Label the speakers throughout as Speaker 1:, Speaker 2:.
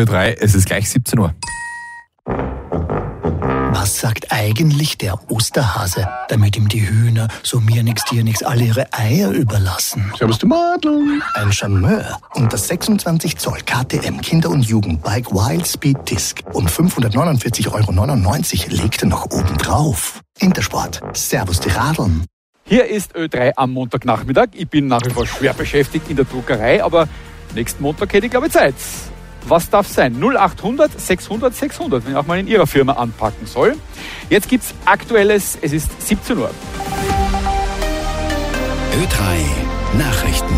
Speaker 1: Ö3, es ist gleich 17 Uhr.
Speaker 2: Was sagt eigentlich der Osterhase, damit ihm die Hühner, so mir nix, dir nix, alle ihre Eier überlassen?
Speaker 3: Servus, du Madel.
Speaker 2: Ein Charmeur. Und das 26 Zoll KTM Kinder- und Jugendbike Wild Speed Disc um 549,99 € legt er noch oben drauf. Intersport. Servus, die Radeln.
Speaker 4: Hier ist Ö3 am Montagnachmittag. Ich bin nach wie vor schwer beschäftigt in der Druckerei, aber nächsten Montag hätte ich, glaube ich, Zeit. Was darf sein? 0800 600 600, wenn ich auch mal in Ihrer Firma anpacken soll. Jetzt gibt's Aktuelles, es ist 17 Uhr.
Speaker 5: Ö3 Nachrichten.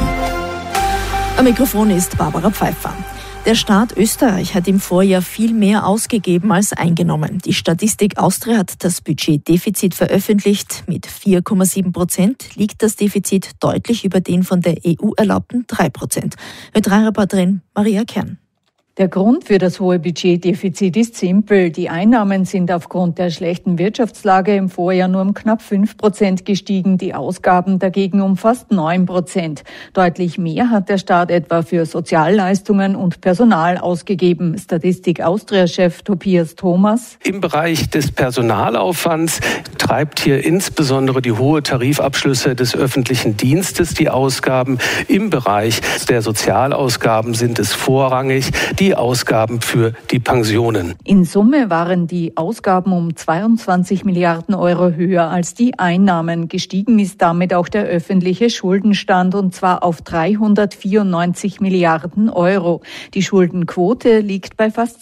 Speaker 6: Am Mikrofon ist Barbara Pfeiffer. Der Staat Österreich hat im Vorjahr viel mehr ausgegeben als eingenommen. Die Statistik Austria hat das Budgetdefizit veröffentlicht. Mit 4,7% liegt das Defizit deutlich über den von der EU erlaubten 3%. Ö3-Reporterin Maria Kern.
Speaker 7: Der Grund für das hohe Budgetdefizit ist simpel. Die Einnahmen sind aufgrund der schlechten Wirtschaftslage im Vorjahr nur um knapp 5% gestiegen, die Ausgaben dagegen um fast 9%. Deutlich mehr hat der Staat etwa für Sozialleistungen und Personal ausgegeben. Statistik Austria-Chef Tobias Thomas.
Speaker 8: Im Bereich des Personalaufwands treibt hier insbesondere die hohe Tarifabschlüsse des öffentlichen Dienstes die Ausgaben. Im Bereich der Sozialausgaben sind es vorrangig die Ausgaben für die Pensionen.
Speaker 7: In Summe waren die Ausgaben um 22 Milliarden Euro höher als die Einnahmen. Gestiegen ist damit auch der öffentliche Schuldenstand, und zwar auf 394 Milliarden Euro. Die Schuldenquote liegt bei fast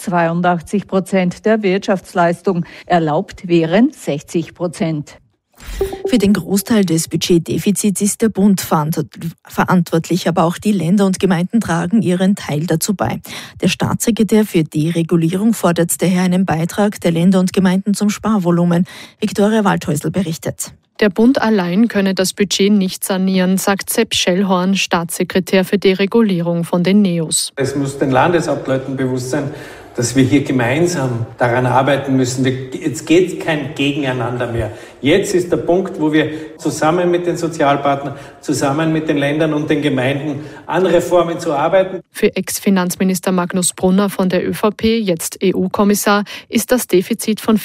Speaker 7: 82% der Wirtschaftsleistung. Erlaubt wären 60%.
Speaker 6: Für den Großteil des Budgetdefizits ist der Bund verantwortlich, aber auch die Länder und Gemeinden tragen ihren Teil dazu bei. Der Staatssekretär für Deregulierung fordert daher einen Beitrag der Länder und Gemeinden zum Sparvolumen. Viktoria Waldhäusl berichtet.
Speaker 9: Der Bund allein könne das Budget nicht sanieren, sagt Sepp Schellhorn, Staatssekretär für Deregulierung von den NEOS.
Speaker 10: Es muss den Landeshauptleuten bewusst sein, dass wir hier gemeinsam daran arbeiten müssen. Jetzt geht kein Gegeneinander mehr. Jetzt ist der Punkt, wo wir zusammen mit den Sozialpartnern, zusammen mit den Ländern und den Gemeinden an Reformen zu arbeiten.
Speaker 9: Für Ex-Finanzminister Magnus Brunner von der ÖVP, jetzt EU-Kommissar, ist das Defizit von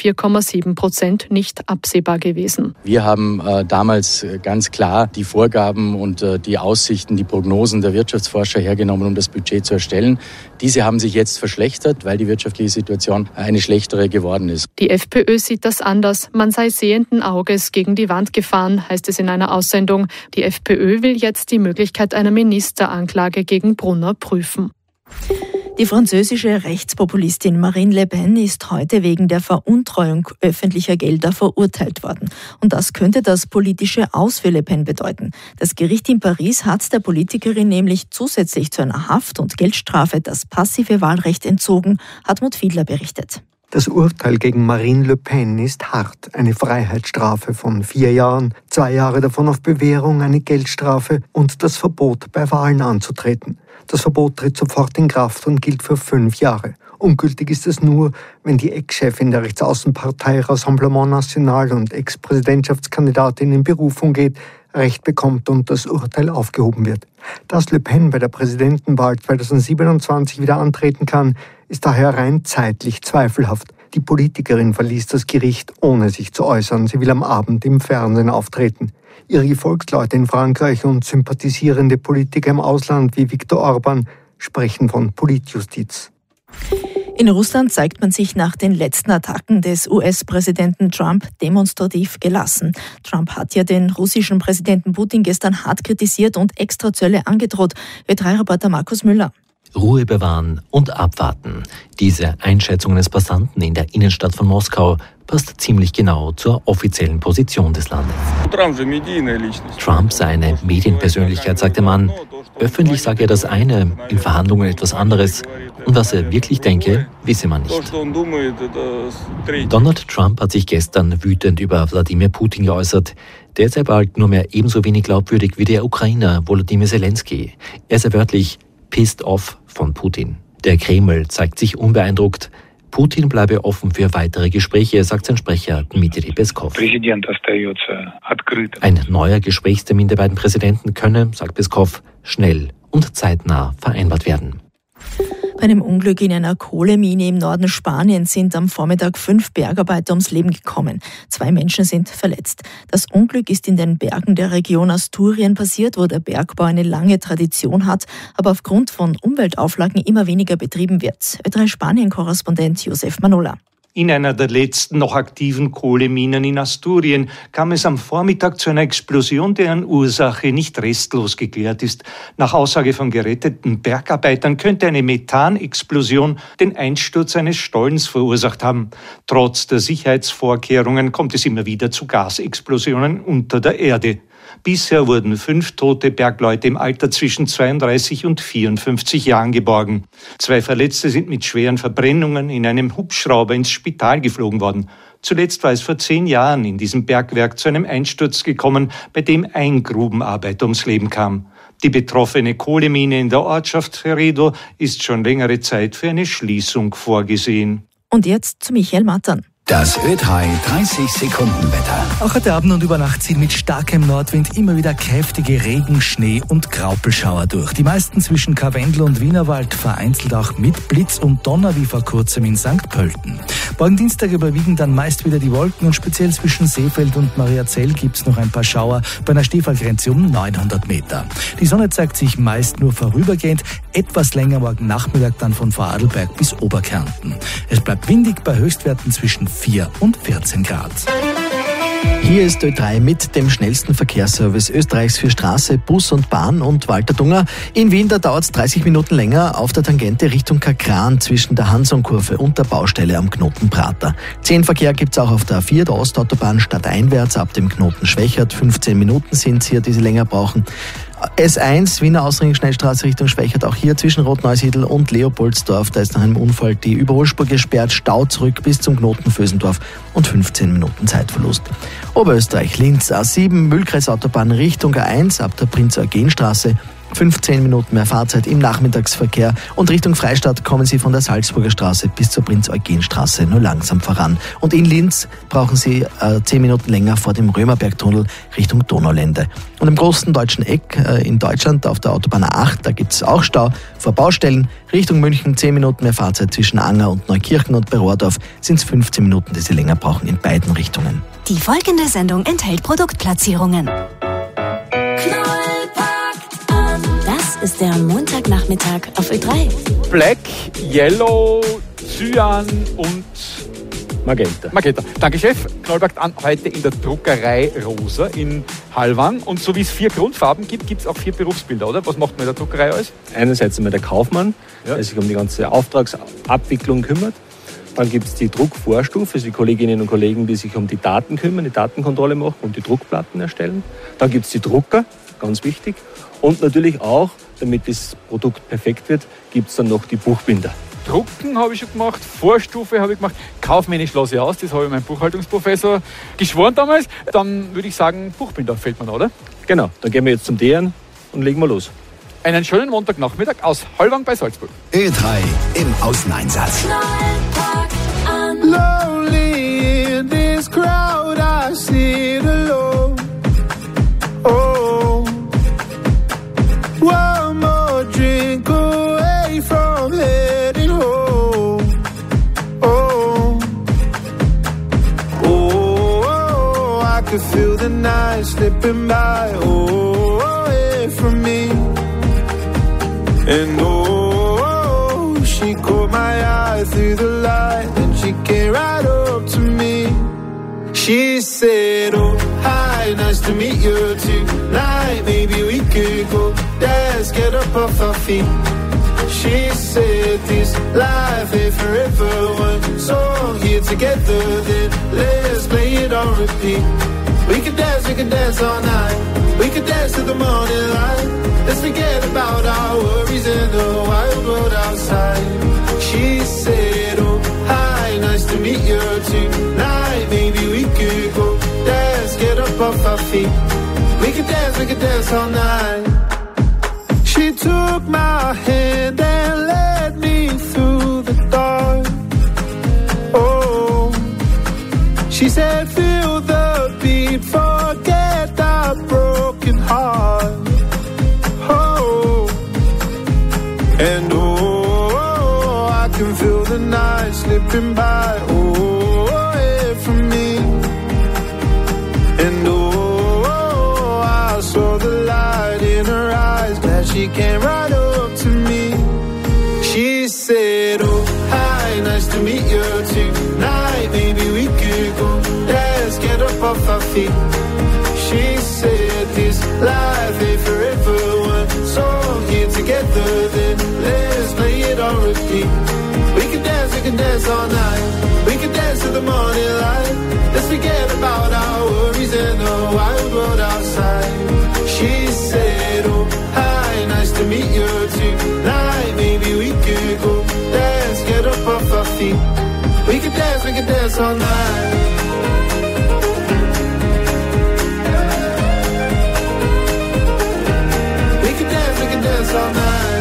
Speaker 9: 4,7% nicht absehbar gewesen.
Speaker 11: Wir haben damals ganz klar die Vorgaben und die Aussichten, die Prognosen der Wirtschaftsforscher hergenommen, um das Budget zu erstellen. Diese haben sich jetzt verschlechtert, weil die wirtschaftliche Situation eine schlechtere geworden ist.
Speaker 9: Die FPÖ sieht das anders. Man sei sehenden Auges gegen die Wand gefahren, heißt es in einer Aussendung. Die FPÖ will jetzt die Möglichkeit einer Ministeranklage gegen Brunner prüfen.
Speaker 6: Die französische Rechtspopulistin Marine Le Pen ist heute wegen der Veruntreuung öffentlicher Gelder verurteilt worden. Und das könnte das politische Aus für Le Pen bedeuten. Das Gericht in Paris hat der Politikerin nämlich zusätzlich zu einer Haft- und Geldstrafe das passive Wahlrecht entzogen, Hartmut Fiedler berichtet.
Speaker 12: Das Urteil gegen Marine Le Pen ist hart. Eine Freiheitsstrafe von 4 Jahren, 2 Jahre davon auf Bewährung, eine Geldstrafe und das Verbot, bei Wahlen anzutreten. Das Verbot tritt sofort in Kraft und gilt für 5 Jahre. Ungültig ist es nur, wenn die Ex-Chefin der Rechtsaußenpartei Rassemblement National und Ex-Präsidentschaftskandidatin in Berufung geht, Recht bekommt und das Urteil aufgehoben wird. Dass Le Pen bei der Präsidentenwahl 2027 wieder antreten kann, ist daher rein zeitlich zweifelhaft. Die Politikerin verließ das Gericht, ohne sich zu äußern. Sie will am Abend im Fernsehen auftreten. Ihre Gefolgsleute in Frankreich und sympathisierende Politiker im Ausland wie Viktor Orban sprechen von Politjustiz.
Speaker 6: In Russland zeigt man sich nach den letzten Attacken des US-Präsidenten Trump demonstrativ gelassen. Trump hat ja den russischen Präsidenten Putin gestern hart kritisiert und Extrazölle angedroht. Ö3-Reporter Markus Müller.
Speaker 13: Ruhe bewahren und abwarten. Diese Einschätzung des Passanten in der Innenstadt von Moskau passt ziemlich genau zur offiziellen Position des Landes. Trump sei eine Medienpersönlichkeit, sagt der Mann. Öffentlich sage er das eine, in Verhandlungen etwas anderes. Und was er wirklich denke, wisse man nicht. Donald Trump hat sich gestern wütend über Wladimir Putin geäußert. Der sei bald nur mehr ebenso wenig glaubwürdig wie der Ukrainer Volodymyr Zelensky. Er sei wörtlich pissed off von Putin. Der Kreml zeigt sich unbeeindruckt. Putin bleibe offen für weitere Gespräche, sagt sein Sprecher Dmitri Peskov. Ein neuer Gesprächstermin der beiden Präsidenten könne, sagt Peskov, schnell und zeitnah vereinbart werden.
Speaker 6: Bei einem Unglück in einer Kohlemine im Norden Spaniens sind am Vormittag 5 Bergarbeiter ums Leben gekommen. 2 Menschen sind verletzt. Das Unglück ist in den Bergen der Region Asturien passiert, wo der Bergbau eine lange Tradition hat, aber aufgrund von Umweltauflagen immer weniger betrieben wird. Ö3 Spanien-Korrespondent Josef Manola.
Speaker 1: In einer der letzten noch aktiven Kohleminen in Asturien kam es am Vormittag zu einer Explosion, deren Ursache nicht restlos geklärt ist. Nach Aussage von geretteten Bergarbeitern könnte eine Methanexplosion den Einsturz eines Stollens verursacht haben. Trotz der Sicherheitsvorkehrungen kommt es immer wieder zu Gasexplosionen unter der Erde. Bisher wurden 5 tote Bergleute im Alter zwischen 32 und 54 Jahren geborgen. 2 Verletzte sind mit schweren Verbrennungen in einem Hubschrauber ins Spital geflogen worden. Zuletzt war es vor 10 Jahren in diesem Bergwerk zu einem Einsturz gekommen, bei dem ein Grubenarbeiter ums Leben kam. Die betroffene Kohlemine in der Ortschaft Redo ist schon längere Zeit für eine Schließung vorgesehen.
Speaker 6: Und jetzt zu Michael Mattern.
Speaker 5: Das Ö3 30-Sekunden-Wetter.
Speaker 3: Auch heute Abend und über Nacht ziehen mit starkem Nordwind immer wieder kräftige Regen-, Schnee- und Graupelschauer durch. Die meisten zwischen Karwendel und Wienerwald, vereinzelt auch mit Blitz und Donner wie vor kurzem in St. Pölten. Morgen Dienstag überwiegen dann meist wieder die Wolken und speziell zwischen Seefeld und Mariazell gibt's noch ein paar Schauer bei einer Schneefallgrenze um 900 Meter. Die Sonne zeigt sich meist nur vorübergehend, etwas länger morgen Nachmittag dann von Vorarlberg bis Oberkärnten. Es bleibt windig bei Höchstwerten zwischen 4 und 14 Grad.
Speaker 14: Hier ist Ö3 mit dem schnellsten Verkehrsservice Österreichs für Straße, Bus und Bahn und Walter Dunger. In Wien, da dauert es 30 Minuten länger auf der Tangente Richtung Kakran zwischen der Hansonkurve und der Baustelle am Knoten Prater. 10 Verkehr gibt es auch auf der A4, der Ostautobahn stadteinwärts ab dem Knoten Schwächert. 15 Minuten sind es hier, die Sie länger brauchen. S1, Wiener Ausring-Schnellstraße Richtung Schwächert, auch hier zwischen Rotneusiedl und Leopoldsdorf. Da ist nach einem Unfall die Überholspur gesperrt, Stau zurück bis zum Knoten Vösendorf und 15 Minuten Zeitverlust. Oberösterreich, Linz, A7, Mühlkreisautobahn Richtung A1 ab der Prinz-Eugen-Straße. 15 Minuten mehr Fahrzeit im Nachmittagsverkehr und Richtung Freistadt kommen Sie von der Salzburger Straße bis zur Prinz-Eugen-Straße nur langsam voran. Und in Linz brauchen Sie 10 Minuten länger vor dem Römerbergtunnel Richtung Donaulände. Und im großen deutschen Eck in Deutschland auf der Autobahn A8, da gibt es auch Stau vor Baustellen. Richtung München 10 Minuten mehr Fahrzeit zwischen Anger und Neukirchen und bei Rohrdorf sind es 15 Minuten, die Sie länger brauchen in beiden Richtungen.
Speaker 15: Die folgende Sendung enthält Produktplatzierungen. Das ist der Montagnachmittag auf Ö3.
Speaker 4: Black, Yellow, Cyan und Magenta. Danke, Chef. Knollberg an heute in der Druckerei Rosa in Hallwang. Und so wie es 4 Grundfarben gibt, gibt es auch 4 Berufsbilder, oder? Was macht man in der Druckerei alles?
Speaker 16: Einerseits einmal der Kaufmann, der sich um die ganze Auftragsabwicklung kümmert. Dann gibt es die Druckvorstufe, also die Kolleginnen und Kollegen, die sich um die Daten kümmern, die Datenkontrolle machen und die Druckplatten erstellen. Dann gibt es die Drucker, ganz wichtig. Und natürlich auch, damit das Produkt perfekt wird, gibt es dann noch die Buchbinder.
Speaker 4: Drucken habe ich schon gemacht, Vorstufe habe ich gemacht, kaufmännisch lasse ich aus, das habe ich meinem Buchhaltungsprofessor geschworen damals. Dann würde ich sagen, Buchbinder fällt mir, oder?
Speaker 16: Genau, dann gehen wir jetzt zum Deren und legen wir los.
Speaker 4: Einen schönen Montagnachmittag aus Hallwang bei Salzburg.
Speaker 5: Ö3 im Außeneinsatz.
Speaker 17: Lonely in this crowd, I sit alone. Oh, one more drink away from heading home. Oh, oh, I could feel the night slipping by. Oh, away from me. And oh, she caught my eye through the light, and she came right up to me. She said, oh, hi, nice to meet you tonight. Maybe we could go dance, get up off our feet. She said, this life ain't forever. One song here together, then let's play it on repeat. We could dance all night. We could dance to the morning light. Let's forget about our worries in the wild world outside. She said, oh, hi, nice to meet you tonight. Maybe we could go dance, get up off our feet. We could dance all night. She took my hand and led me through the dark. Oh, she said, feel the beat, forget that broken heart. Oh, and oh, the night slipping by, away from me. And I saw the light in her eyes, glad she came right up to me. She said, oh, hi, nice to meet you tonight. Maybe we could go, let's get up off our feet. She said, this life ain't forever one, so here together, then let's play it on repeat. We can dance all night. We can dance to the morning light. Let's forget about our worries and the wild world outside. She said, oh, hi, nice to meet you tonight. Maybe we could go, let's get up off our feet. We can dance all night. We can dance all night.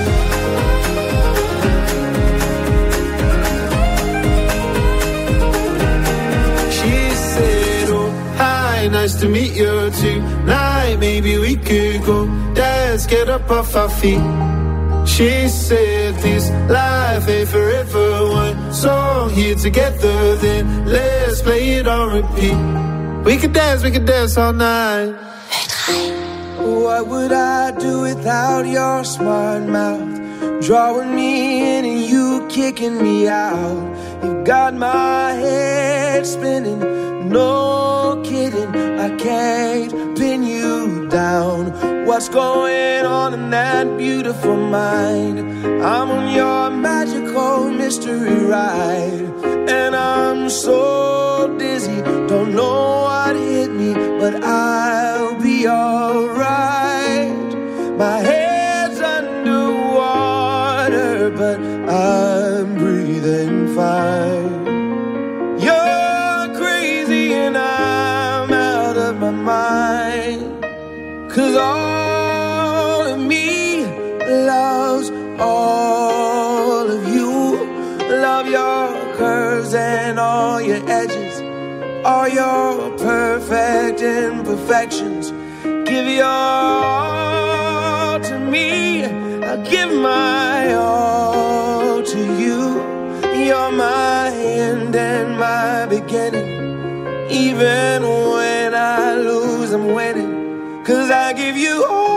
Speaker 17: She said, oh, hi, nice to meet you tonight. Maybe we could go, let's get up off our feet. She said, this life ain't forever one, so here together, then let's play it on repeat. We could dance all night.
Speaker 18: What would I do without your smart mouth? Drawing me in and you kicking me out. You've got my head spinning, no kidding, I can't pin you down. What's going on in that beautiful mind? I'm on your magical mystery ride, and I'm so dizzy, don't know what hit me, but I'll be alright. My head's underwater, but I'm breathing fine. You're crazy and I'm out of my mind, 'cause all of me loves all of you. Love your curves and all your edges, all your perfect imperfections. Give your all to me, I'll give my all to you. You're my end and my beginning. Even when I lose, I'm winning, 'cause I give you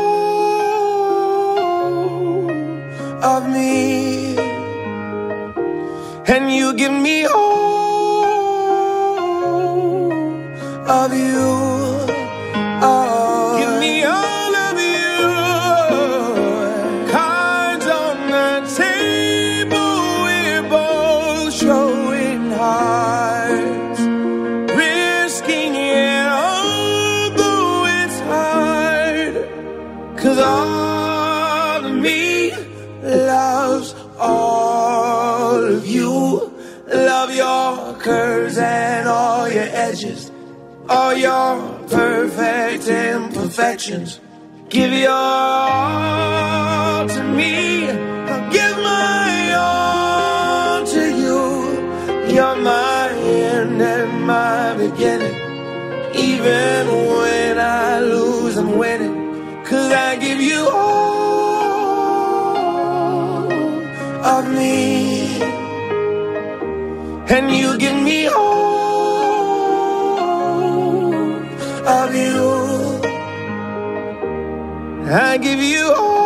Speaker 18: all of me, and you give me all of you. Oh, give me all of you. Cards on the table, we're both showing hearts, risking it although it's hard, 'cause all of me loves all of you. Love your curves and all your edges, all your perfect imperfections. Give your all to me, I'll give my all to you. You're my end and my beginning. Even when I lose, I'm winning, 'cause I give you all of me, and you give me all of you. I give you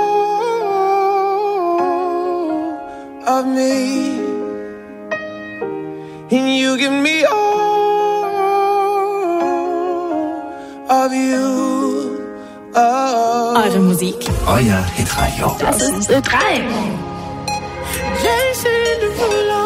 Speaker 18: all of me, and you give me all of you. Oh.
Speaker 15: Eure Musik.
Speaker 5: Euer Hitradio.
Speaker 15: Das ist Ö3.
Speaker 18: Jason Derulo.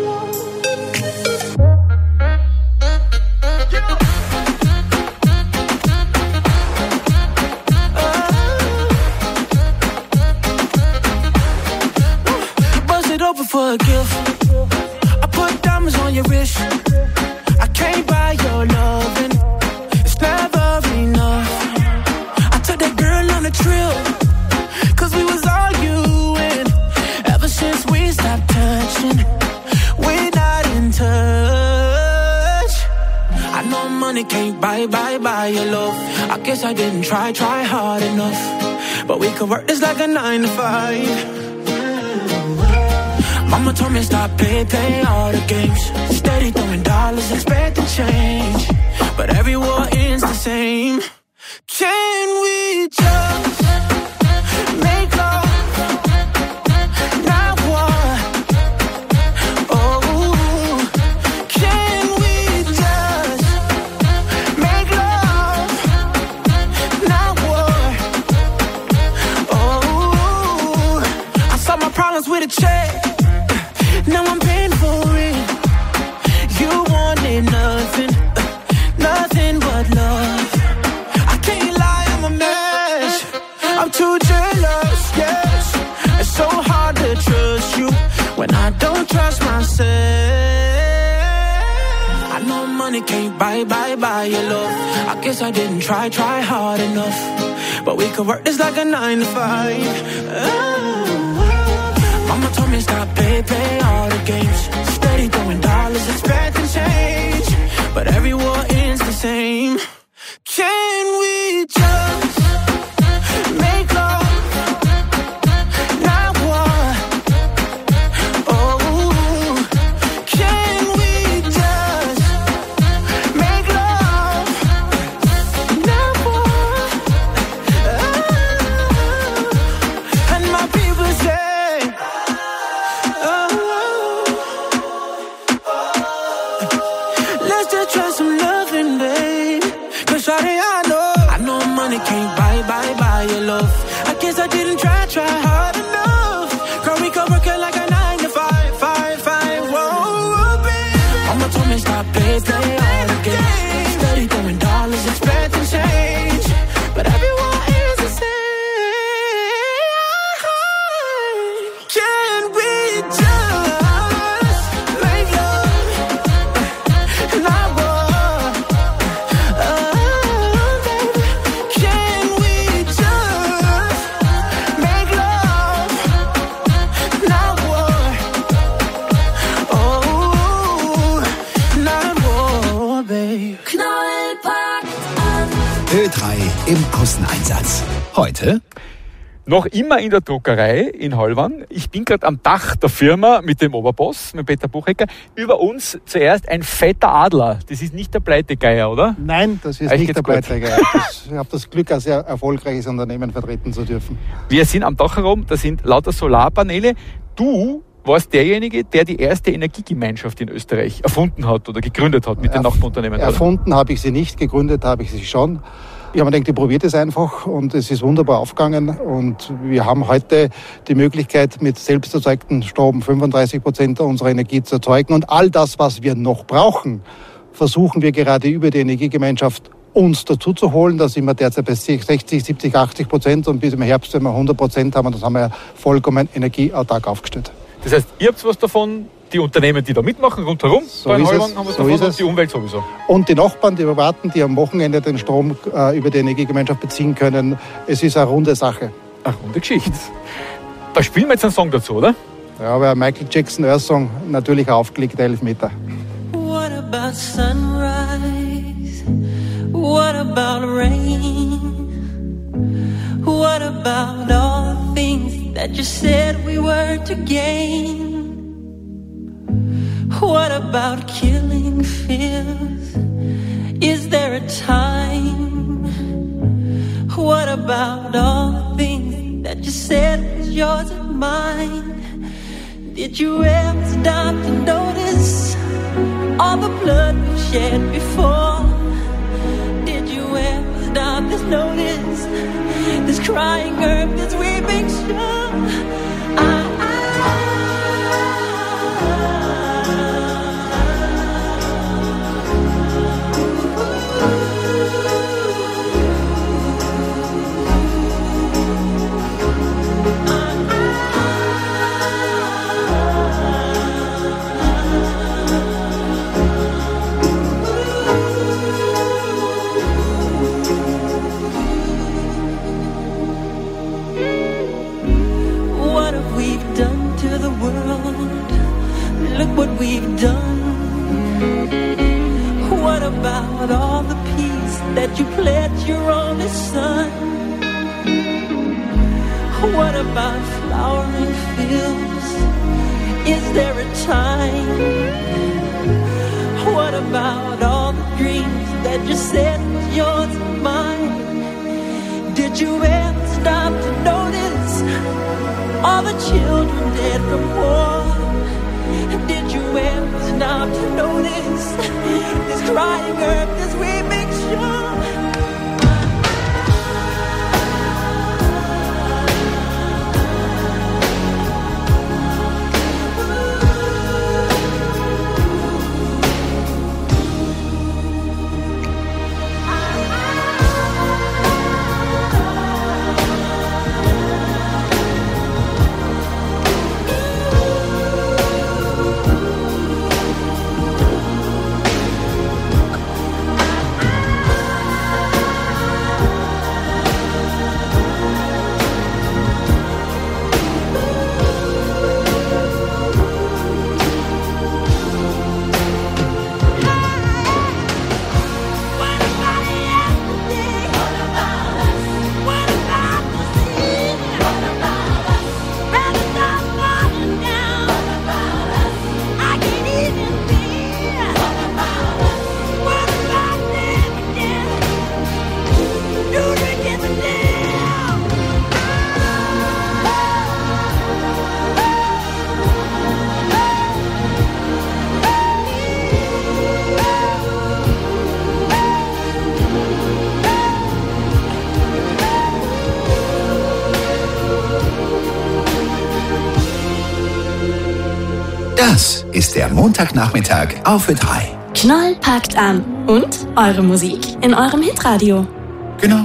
Speaker 18: Open for a gift. I put diamonds on your wrist. I can't buy your loving, it's never enough. I took that girl on a trip, 'cause we was arguing. Ever since we stopped touching, we're not in touch. I know money can't buy your love. I guess I didn't try hard enough. But we could work this like a 9 to 5. Mama told me stop play all the games. Steady throwing dollars, expecting change. But every war ends the same. Can we just make love? With a check, now I'm paying for it. You wanted nothing, nothing but love. I can't lie, I'm a mess. I'm too jealous, yes. It's so hard to trust you when I don't trust myself. I know money can't buy your love. I guess I didn't try hard enough. But we could work this like a 9 to 5. Mama told me stop play all the games. Steady throwing dollars, expecting change. But every war ends the same. Can we just make love? Not war. Oh, can we just make love? Not war. And my people say, try some loving, babe. Cause shawty, I know money can't buy your love. I guess I didn't try hard enough. Girl, we could work it like a 9 to 5. Whoa, baby. Mama told me stop play all the games. Steady throwing dollars, expecting change. But everyone is the same. Can we just make love? Not
Speaker 5: Ö3 im Außeneinsatz. Heute
Speaker 4: noch immer in der Druckerei in Hollwann. Ich bin gerade am Dach der Firma mit dem Oberboss, mit Peter Buchecker. Über uns zuerst ein fetter Adler. Das ist nicht der Pleitegeier, oder?
Speaker 19: Nein, das ist nicht der Pleitegeier. Ich habe das Glück, ein sehr erfolgreiches Unternehmen vertreten zu dürfen.
Speaker 4: Wir sind am Dach herum, da sind lauter Solarpaneele. Du warst derjenige, der die erste Energiegemeinschaft in Österreich erfunden hat oder gegründet hat mit den Nachbarunternehmen.
Speaker 19: Erfunden habe ich sie nicht, gegründet habe ich sie schon. Ich habe mir gedacht, ich probiere das einfach und es ist wunderbar aufgegangen und wir haben heute die Möglichkeit, mit selbst erzeugtem Strom 35% unserer Energie zu erzeugen und all das, was wir noch brauchen, versuchen wir gerade über die Energiegemeinschaft uns dazu zu holen. Da sind wir derzeit bei 60, 70, 80% und bis im Herbst, wenn wir 100% haben, das haben wir vollkommen energieautark aufgestellt.
Speaker 4: Das heißt, ihr habt was davon, die Unternehmen, die da mitmachen, rundherum,
Speaker 19: so ist es,
Speaker 4: haben was davon und die Umwelt sowieso.
Speaker 19: Und die Nachbarn, die erwarten, die am Wochenende den Strom über die Energiegemeinschaft beziehen können. Es ist eine runde Sache.
Speaker 4: Eine runde Geschichte. Da spielen wir jetzt einen Song dazu, oder?
Speaker 19: Ja, aber Michael Jackson Earth Song, natürlich aufgelegt, 11 Meter.
Speaker 18: What about sunrise? What about rain? What about all the things that you said we were to gain? What about killing fears? Is there a time? What about all the things that you said was yours and mine? Did you ever stop to notice all the blood we've shed before? Did you ever stop to notice this crying earth, this weeping shore? Look what we've done. What about all the peace that you pledged your only son? What about flowering fields
Speaker 20: Is there a time? What about all the dreams that you said was yours and mine? Did you ever stop to notice all the children dead from war? Did you ever stop to notice this crying earth as we make sure?
Speaker 5: Das ist der Montagnachmittag auf Ö3.
Speaker 15: Knoll packt an. Und eure Musik in eurem Hitradio.
Speaker 5: Genau.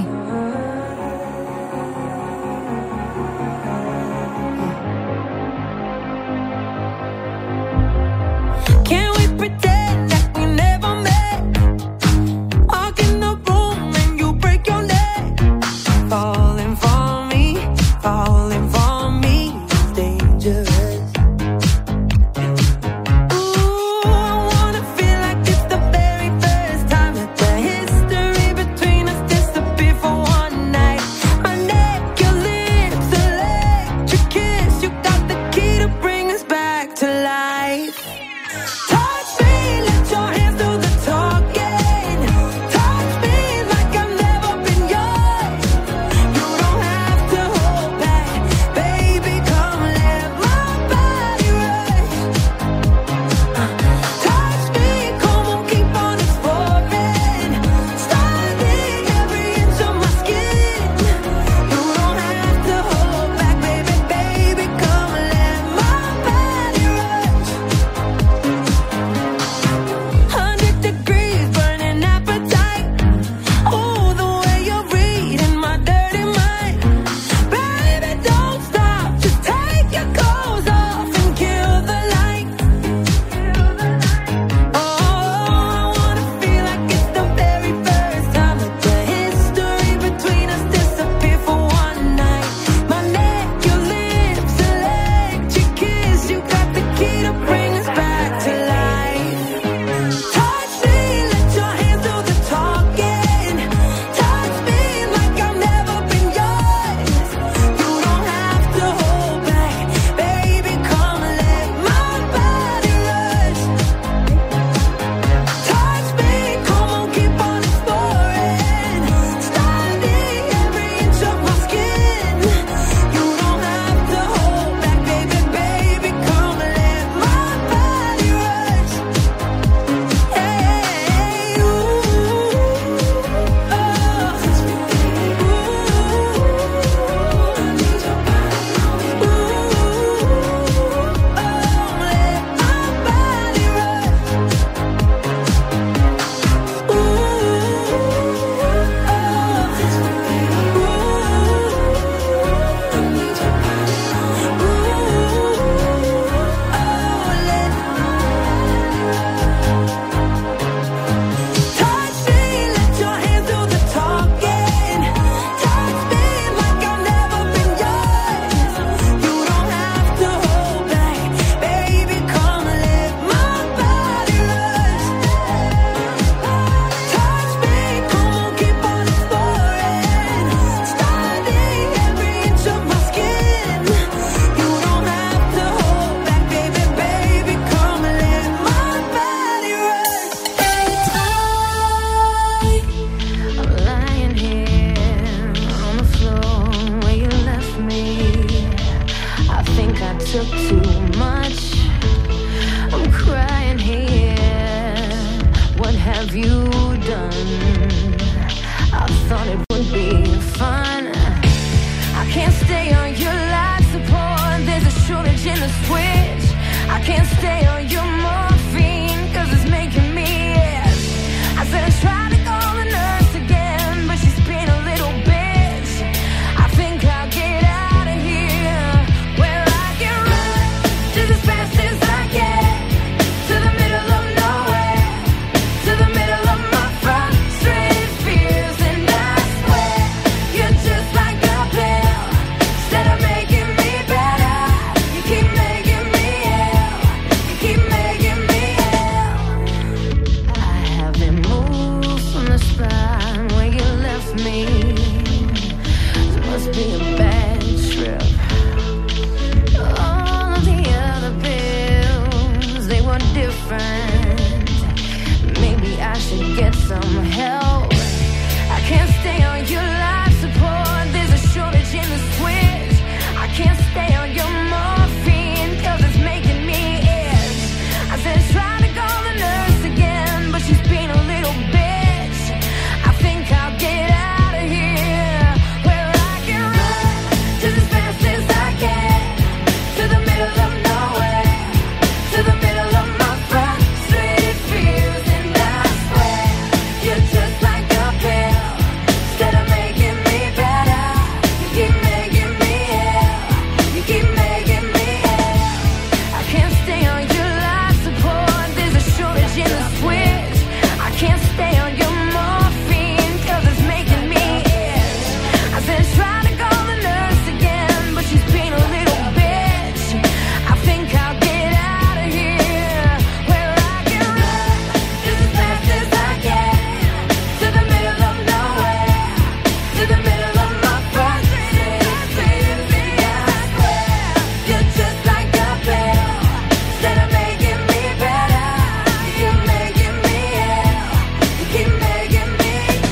Speaker 21: get some help. I can't stay on your life support. There's a shortage in the switch. I can't stay on your morphine, cause it's making me itch. I said try to call the nurse again, but she's been a little bitch. I think I'll get out of here, where I can run just as fast as I can, to the middle of nowhere, to the middle of my frustrated fears. And I swear, you're just like a pill. Instead of making me better, you keep making me ill. You keep making me ill. I can't stay on your life support. There's a shortage in the switch. I can't stay on your morphine, cause it's making me itch. I said try to call the nurse again, but she's been a little bitch. I think I'll get out of here, where I can run just as fast as I can, to the middle of nowhere, to the middle of my frustrated fears. And I swear, you're just like a pill. Instead of making me better, you're making me ill. You keep making me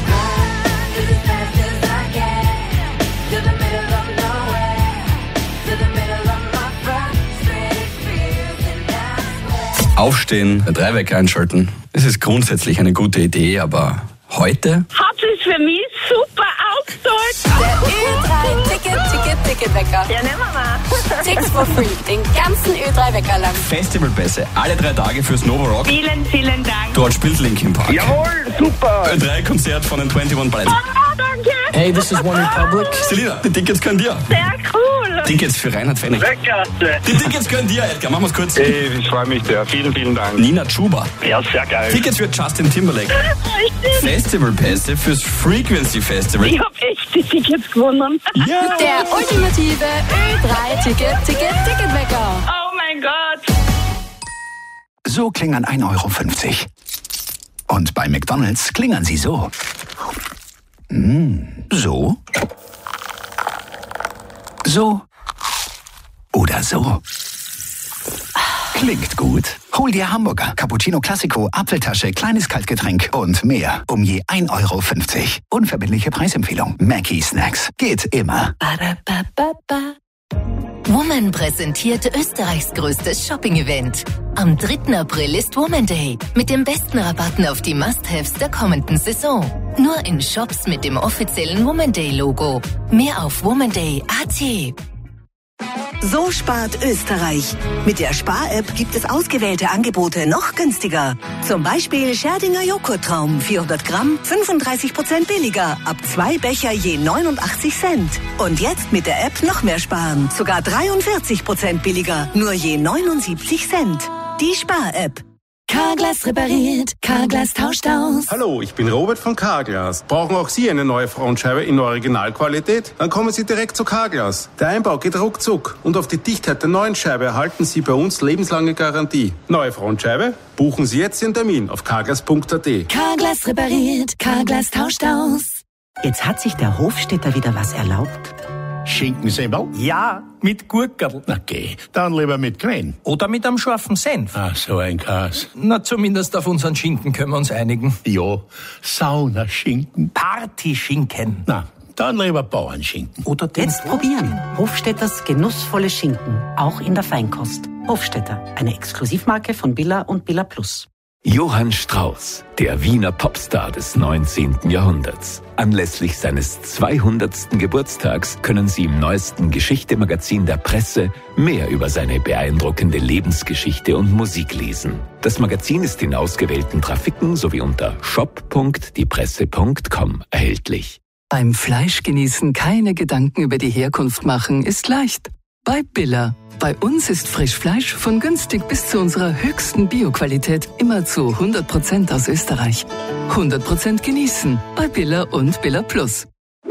Speaker 21: run just as fast as I can, to the middle of nowhere, to the middle of my frustrated fears. And I swear.
Speaker 22: Aufstehen, 3 Wecker einschalten. Das ist grundsätzlich eine gute Idee, aber heute?
Speaker 23: Hat sich für mich super ausgezahlt.
Speaker 24: Der Ö3-Ticket-Wecker.
Speaker 23: Ja, nehmen wir mal.
Speaker 24: Tickets for free, den ganzen Ö3-Wecker lang.
Speaker 22: Festivalpässe, alle 3 Tage fürs Nova Rock.
Speaker 23: Vielen, vielen Dank.
Speaker 22: Dort spielt Linkin Park.
Speaker 23: Jawohl, super.
Speaker 22: Ö3-Konzert von den 21 Pilots.
Speaker 23: Oh, danke.
Speaker 22: Hey, this is One Republic. Selina, die Tickets können dir.
Speaker 23: Sehr cool.
Speaker 22: Tickets für Reinhard Fennig.
Speaker 23: Weltklasse.
Speaker 22: Die Tickets können dir, Edgar. Machen wir's kurz.
Speaker 25: Hey, ich freue mich sehr. Vielen, vielen Dank.
Speaker 22: Nina Chuba.
Speaker 25: Ja, sehr geil.
Speaker 22: Tickets für Justin Timberlake. Festivalpässe fürs Frequency Festival.
Speaker 23: Ich hab echt die Tickets gewonnen.
Speaker 22: Ja.
Speaker 24: Der ultimative Ö3-Ticket-Wecker.
Speaker 23: Oh mein Gott.
Speaker 5: So klingern 1,50 Euro. Und bei McDonald's klingern sie so. So. So. Oder so. Klingt gut. Hol dir Hamburger, Cappuccino Classico, Apfeltasche, kleines Kaltgetränk und mehr um je 1,50 Euro. Unverbindliche Preisempfehlung. Mackie Snacks. Geht immer.
Speaker 26: Woman präsentiert Österreichs größtes Shopping-Event. Am 3. April ist Woman Day mit den besten Rabatten auf die Must-Haves der kommenden Saison. Nur in Shops mit dem offiziellen Woman Day-Logo. Mehr auf womanday.at.
Speaker 27: So spart Österreich. Mit der Spar-App gibt es ausgewählte Angebote noch günstiger. Zum Beispiel Scherdinger Joghurttraum, 400 Gramm, 35% billiger. Ab 2 Becher je 89 Cent. Und jetzt mit der App noch mehr sparen. Sogar 43% billiger, nur je 79 Cent. Die Spar-App.
Speaker 26: Carglass repariert, Carglass tauscht aus.
Speaker 28: Hallo, ich bin Robert von Carglass. Brauchen auch Sie eine neue Frontscheibe in Originalqualität? Dann kommen Sie direkt zu Carglass. Der Einbau geht ruckzuck und auf die Dichtheit der neuen Scheibe erhalten Sie bei uns lebenslange Garantie. Neue Frontscheibe? Buchen Sie jetzt Ihren Termin auf carglass.at.
Speaker 26: Carglass repariert, Carglass tauscht aus.
Speaker 29: Jetzt hat sich der Hofstädter wieder was erlaubt.
Speaker 30: Schinkensemmel?
Speaker 29: Ja, mit Gurkerl.
Speaker 30: Okay, dann lieber mit Quenn.
Speaker 29: Oder mit einem scharfen Senf.
Speaker 30: Ach, so ein Käse.
Speaker 29: Na, zumindest auf unseren Schinken können wir uns einigen.
Speaker 30: Ja, Saunaschinken.
Speaker 29: Partyschinken.
Speaker 30: Na, dann lieber Bauernschinken.
Speaker 29: Oder
Speaker 27: Jetzt probieren. Hofstädters genussvolle Schinken. Auch in der Feinkost. Hofstädter, eine Exklusivmarke von Billa und Billa Plus.
Speaker 31: Johann Strauss, der Wiener Popstar des 19. Jahrhunderts. Anlässlich seines 200. Geburtstags können Sie im neuesten Geschichte-Magazin der Presse mehr über seine beeindruckende Lebensgeschichte und Musik lesen. Das Magazin ist in ausgewählten Trafiken sowie unter shop.diepresse.com erhältlich.
Speaker 32: Beim Fleischgenießen keine Gedanken über die Herkunft machen ist leicht. Bei Billa. Bei uns ist Frischfleisch von günstig bis zu unserer höchsten Bioqualität immer zu 100% aus Österreich. 100% genießen bei Billa und Billa Plus.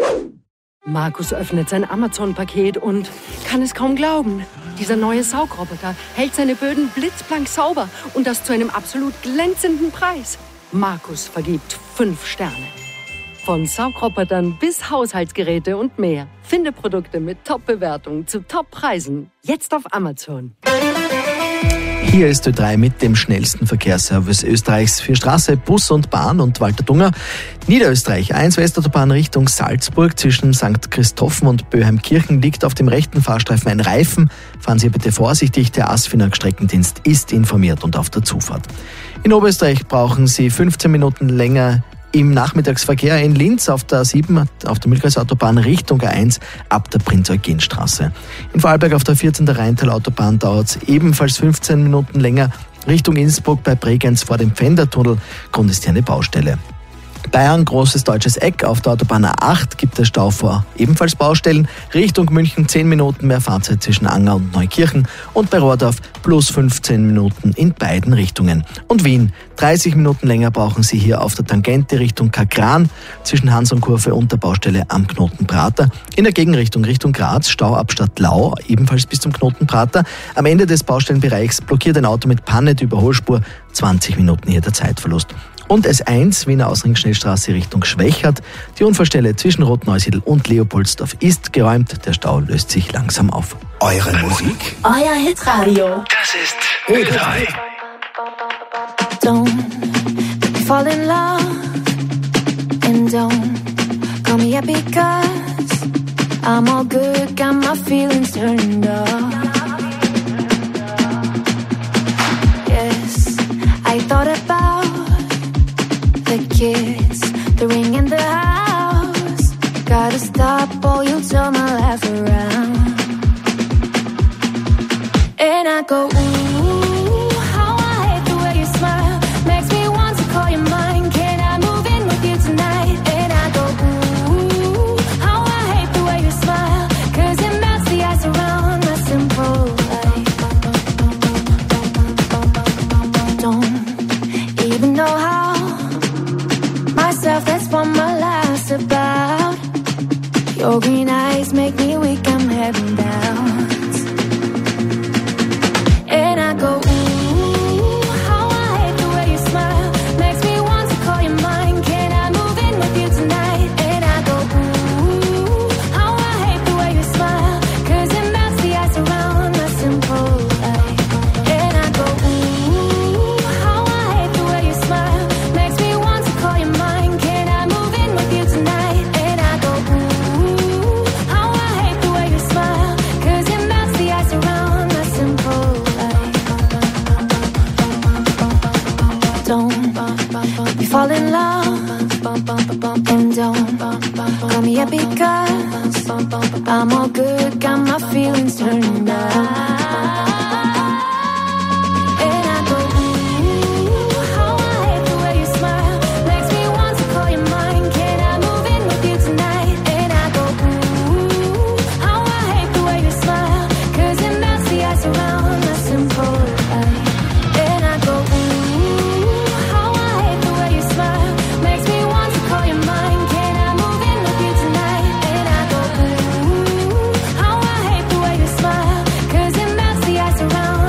Speaker 33: Markus öffnet sein Amazon-Paket und kann es kaum glauben. Dieser neue Saugroboter hält seine Böden blitzblank sauber und das zu einem absolut glänzenden Preis. Markus vergibt 5 Sterne. Von Saugrobotern bis Haushaltsgeräte und mehr. Finde Produkte mit Top-Bewertungen zu Top-Preisen. Jetzt auf Amazon.
Speaker 1: Hier ist Ö3 mit dem schnellsten Verkehrsservice Österreichs für Straße, Bus und Bahn und Walter Dunger. Niederösterreich 1 Westautobahn Richtung Salzburg zwischen St. Christophen und Böheimkirchen liegt auf dem rechten Fahrstreifen ein Reifen. Fahren Sie bitte vorsichtig, der ASFINAG Streckendienst ist informiert und auf der Zufahrt. In Oberösterreich brauchen Sie 15 Minuten länger im Nachmittagsverkehr in Linz auf der A7, auf der Milchkreisautobahn Richtung A1 ab der Prinz-Eugen-Straße. In Vorarlberg auf der 14. Rheintalautobahn dauert es ebenfalls 15 Minuten länger Richtung Innsbruck bei Bregenz vor dem Pfändertunnel. Grund ist hier eine Baustelle. Bayern, großes deutsches Eck. Auf der Autobahn A8 gibt es Stau vor ebenfalls Baustellen. Richtung München 10 Minuten mehr Fahrzeit zwischen Anger und Neukirchen und bei Rohrdorf plus 15 Minuten in beiden Richtungen. Und Wien, 30 Minuten länger brauchen Sie hier auf der Tangente Richtung Kakran zwischen Hansonkurve und der Baustelle am Knoten Prater. In der Gegenrichtung Richtung Graz, Stau ab Stadtlau, ebenfalls bis zum Knoten Prater. Am Ende des Baustellenbereichs blockiert ein Auto mit Panne die Überholspur, 20 Minuten hier der Zeitverlust. Und S1, Wiener Ausring-Schnellstraße Richtung Schwächert. Die Unfallstelle zwischen Rotneusiedl und Leopoldsdorf ist geräumt. Der Stau löst sich langsam auf.
Speaker 5: Eure Musik.
Speaker 15: Euer Hitradio.
Speaker 5: Das ist Ö3.
Speaker 21: Don't fall in love and don't call me up because I'm all good, got my feelings turned up. Yes, I thought about the kids, the ring and the house. Gotta stop or you'll turn my life around. And I go, ooh, how I hate the way you smile. Makes me want to call you mine. Can I move in with you tonight? And I go, ooh, how I hate the way you smile. 'Cause it melts the ice around my simple life. Don't even know how. Myself, that's what my life's about. Your green eyes make me weak, I'm heading down. And I go, ooh, how I hate the way you smile. Makes me want to call you mine. Can I move in with you tonight? And I go, ooh, how I hate the way you smile. 'Cause it melts the ice around my simple life. And I go, ooh, how I hate the way you smile. Makes me want to call you mine. Can I move in with you tonight? And I go, ooh, how I hate the way you smile. 'Cause it melts the ice around my simple life. Don't you fall in love and don't call me up because I'm all good, got my feelings turned up. And I go, ooh, how I hate the way you smile. Makes me want to call you mine. Can I move in with you tonight? And I go, ooh, how I hate the way you smile. 'Cause it melts the ice around my simple life. And I go, ooh, how I hate the way you smile. Makes me want to call you mine. Can I move in with you tonight? And I go, ooh, how I hate the way you smile. 'Cause it melts the ice around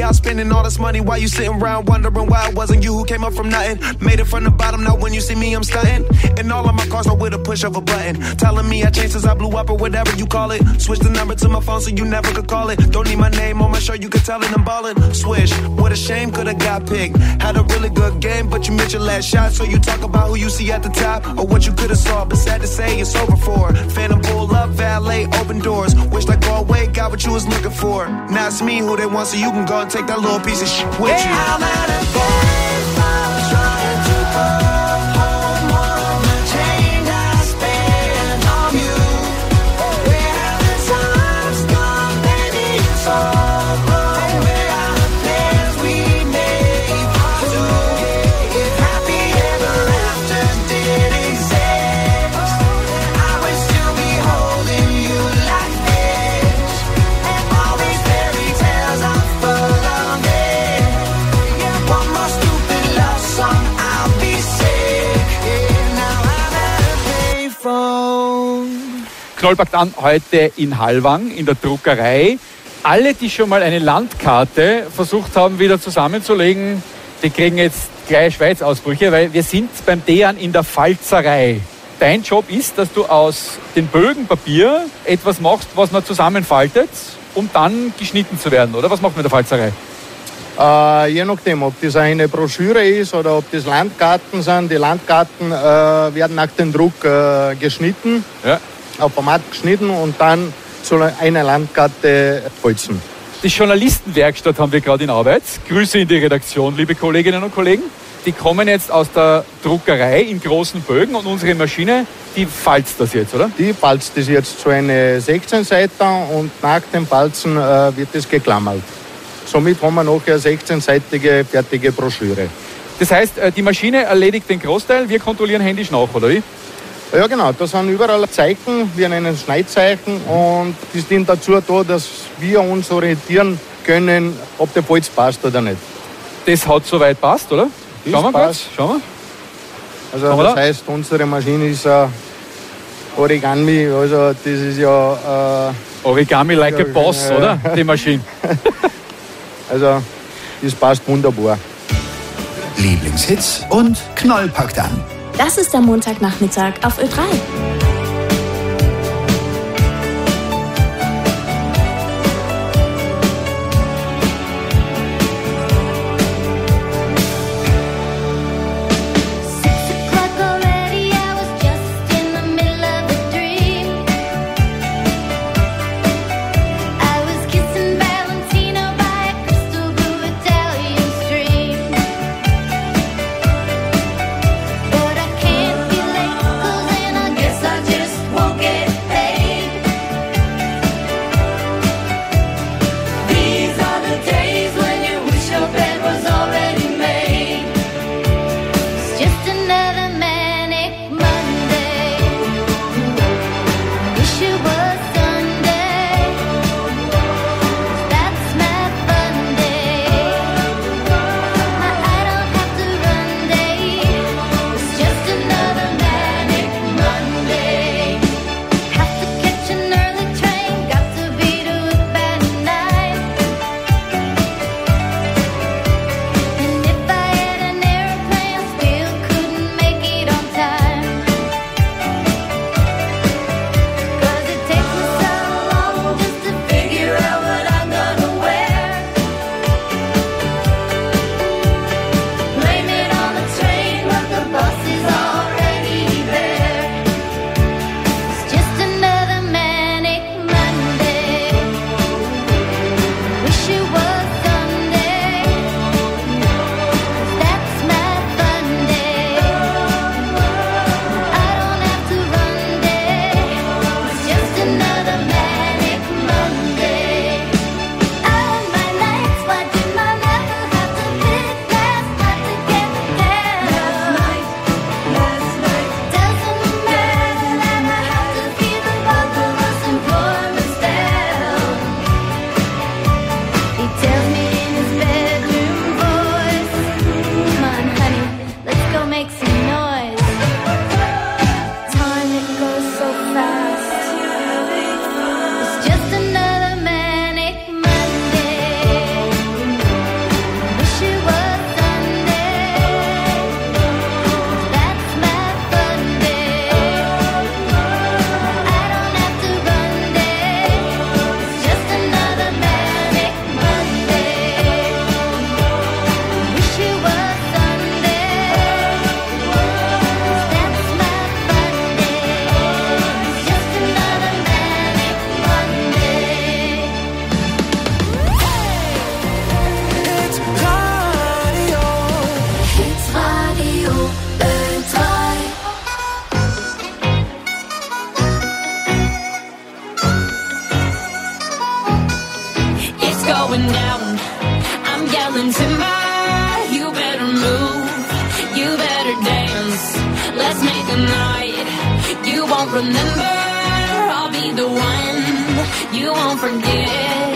Speaker 18: out spending all this money while you sitting around wondering why it wasn't you who came up from nothing. Made it from the bottom, now when you see me, I'm stunting. And all of my cars are with a push of a button. Telling me I changed since I blew up or whatever you call it. Switch the number to my phone so you never could call it. Don't need my name on my shirt, you could tell it I'm ballin'. Swish, what a shame, could've got picked. Had a really good game, but you missed your last shot. So you talk about who you see at the top or what you could've saw. But sad to say, it's over for. Phantom pull up, valet, open doors. Wish I go away, got what you was looking for. Now it's me who they want, so you can go and take that little piece of shit with you. I'm at a baseball trying to go home on the change I spent on you. Where the times gone, baby, it's all wrong. Where are the plans we made to get happy ever after did exist? I wish to be holding you like this, and all these fairy tales are full of it. Yeah, one more stupid love song, I'll be sick. Yeah, now I'm at a payphone.
Speaker 4: Knoll packt an heute in Hallwang in der Druckerei. Alle, die schon mal eine Landkarte versucht haben, wieder zusammenzulegen, die kriegen jetzt gleich Schweizausbrüche, weil wir sind beim Dejan in der Falzerei. Dein Job ist, dass du aus den Bögen Papier etwas machst, was man zusammenfaltet, um dann geschnitten zu werden, oder? Was macht man in der Falzerei?
Speaker 2: Je nachdem, ob das eine Broschüre ist oder ob das Landkarten sind. Die Landkarten werden nach dem Druck geschnitten, auf Format geschnitten und dann soll eine Landkarte holzen.
Speaker 4: Die Journalistenwerkstatt haben wir gerade in Arbeit. Grüße in die Redaktion, liebe Kolleginnen und Kollegen. Die kommen jetzt aus der Druckerei in großen Bögen und unsere Maschine, die falzt das jetzt, oder?
Speaker 2: Die falzt das jetzt zu eine 16-Seiter und nach dem Falzen wird es geklammert. Somit haben wir nachher eine 16-seitige fertige Broschüre.
Speaker 4: Das heißt, die Maschine erledigt den Großteil, wir kontrollieren händisch nach, oder wie?
Speaker 2: Ja genau, da sind überall Zeichen, wir nennen Schneidzeichen und das dient dazu da, dass wir uns orientieren können, ob der Falz passt oder nicht.
Speaker 4: Das hat soweit passt, oder? Schauen wir kurz. Schauen wir.
Speaker 2: Also das heißt, unsere Maschine ist Origami, also das ist ja...
Speaker 4: Origami like a boss, oder? Die Maschine.
Speaker 2: Also das passt wunderbar.
Speaker 5: Lieblingshits und Knoll packt an.
Speaker 15: Das ist der Montagnachmittag auf Ö3.
Speaker 21: Guess I a night you won't remember. I'll be the one you won't forget.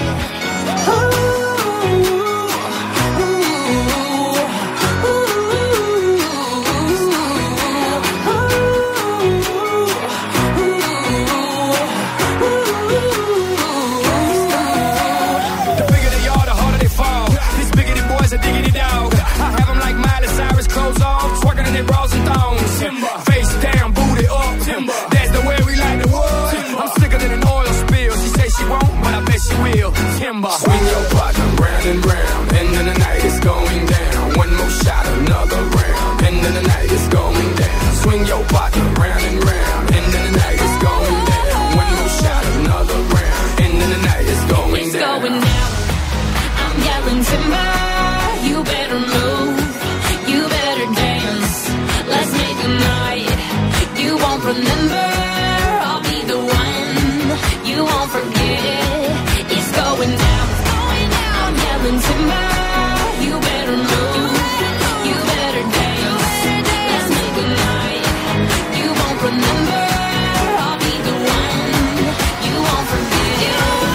Speaker 3: Bras and thongs, face down, booty up. That's the way we like the wood. I'm sicker than an oil spill. She say she won't, but I bet she will. Timber. Swing your partner round and round, and then the night is going down. One more shot, another round, and then the night is going down. Swing your partner round and round, and then the night is going down. One more shot, another round, and then the night is going down.
Speaker 21: It's going down. I'm yelling timber. You better move. You better dance. Let's make a night you won't remember. I'll be the one you won't forget. It's going down. I'm yelling timber. You better move. You better dance. Let's make a night you won't remember. I'll be the one you won't forget.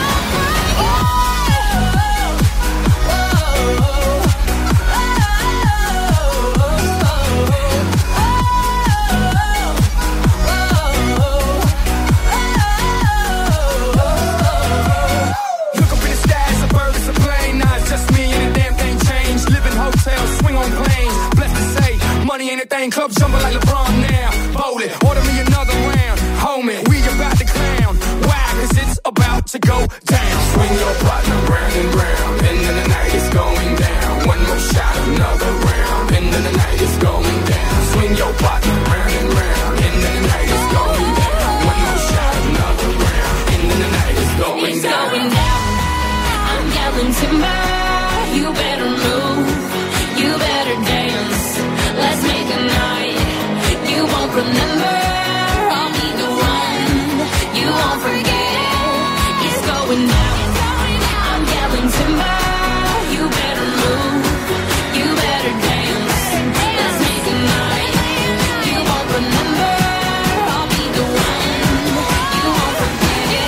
Speaker 3: Money ain't a thing, club jumping like LeBron now. Bowl it, order me another round. Homie, we about to clown. Why? Cause it's about to go down. Swing your partner round and round, and then the night is going down. One more shot, another round, and then the night is going down. Swing your partner round and round, and then the night is going down. One more shot, another round, and then the night is going down.
Speaker 21: It's going down. I'm yelling timber. You better move. You better dance. Let's make a night you won't remember. I'll be the one you won't forget. It's going down. I'm yelling timber. You better move. You better dance. Let's make a night you won't remember. I'll be the one you won't forget.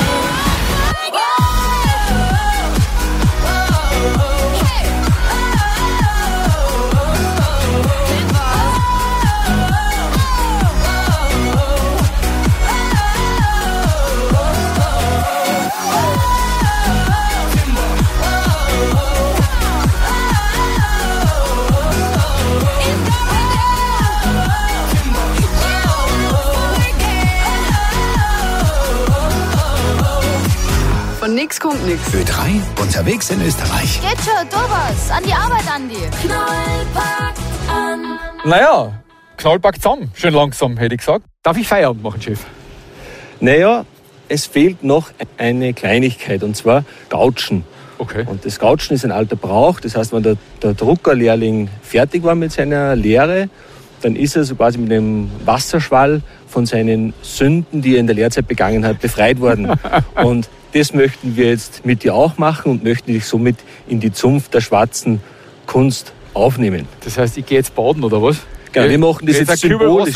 Speaker 32: Von nix kommt nix.
Speaker 5: Ö3 unterwegs in Österreich.
Speaker 6: Geht schon, du was. An die Arbeit, Andi.
Speaker 21: Knallpackt an.
Speaker 4: Naja, Knallpackt zusammen. Schön langsam, hätte ich gesagt. Darf ich Feierabend machen, Chef?
Speaker 7: Naja, es fehlt noch eine Kleinigkeit, und zwar Gautschen.
Speaker 4: Okay.
Speaker 7: Und das Gautschen ist ein alter Brauch. Das heißt, wenn der Druckerlehrling fertig war mit seiner Lehre, dann ist er so quasi mit einem Wasserschwall von seinen Sünden, die er in der Lehrzeit begangen hat, befreit worden. Und das möchten wir jetzt mit dir auch machen und möchten dich somit in die Zunft der schwarzen Kunst aufnehmen.
Speaker 4: Das heißt, ich gehe jetzt baden, oder was?
Speaker 7: Genau, wir machen das jetzt symbolisch.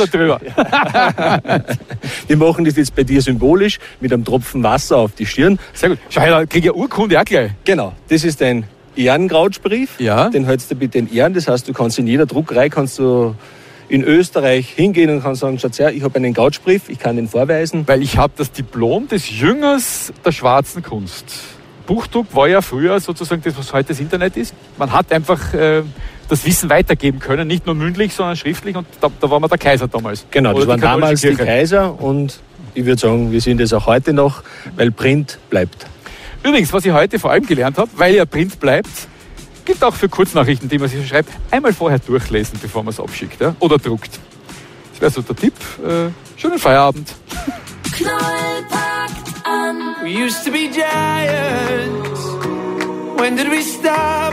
Speaker 7: Wir machen das jetzt bei dir symbolisch mit einem Tropfen Wasser auf die Stirn.
Speaker 4: Sehr gut. Schau, da kriege ich eine Urkunde auch gleich.
Speaker 7: Genau, das ist dein Ehrenkrautschbrief.
Speaker 4: Ja.
Speaker 7: Den hältst du bitte in Ehren. Das heißt, du kannst in jeder Druckerei in Österreich hingehen und kannst sagen, schaut her, ich habe einen Gautschbrief, ich kann den vorweisen.
Speaker 4: Weil ich habe das Diplom des Jüngers der schwarzen Kunst. Buchdruck war ja früher sozusagen das, was heute das Internet ist. Man hat einfach das Wissen weitergeben können, nicht nur mündlich, sondern schriftlich, und da war man der Kaiser damals.
Speaker 7: Genau, das waren damals die Kaiser, und ich würde sagen, wir sind es auch heute noch, weil Print bleibt.
Speaker 4: Übrigens, was ich heute vor allem gelernt habe, weil ja Print bleibt, gibt auch für Kurznachrichten, die man sich schreibt, einmal vorher durchlesen, bevor man es abschickt, ja? Oder druckt. Das wäre so der Tipp. Schönen Feierabend.
Speaker 21: Knallpackt an.
Speaker 18: We used to be giants. When did we stop?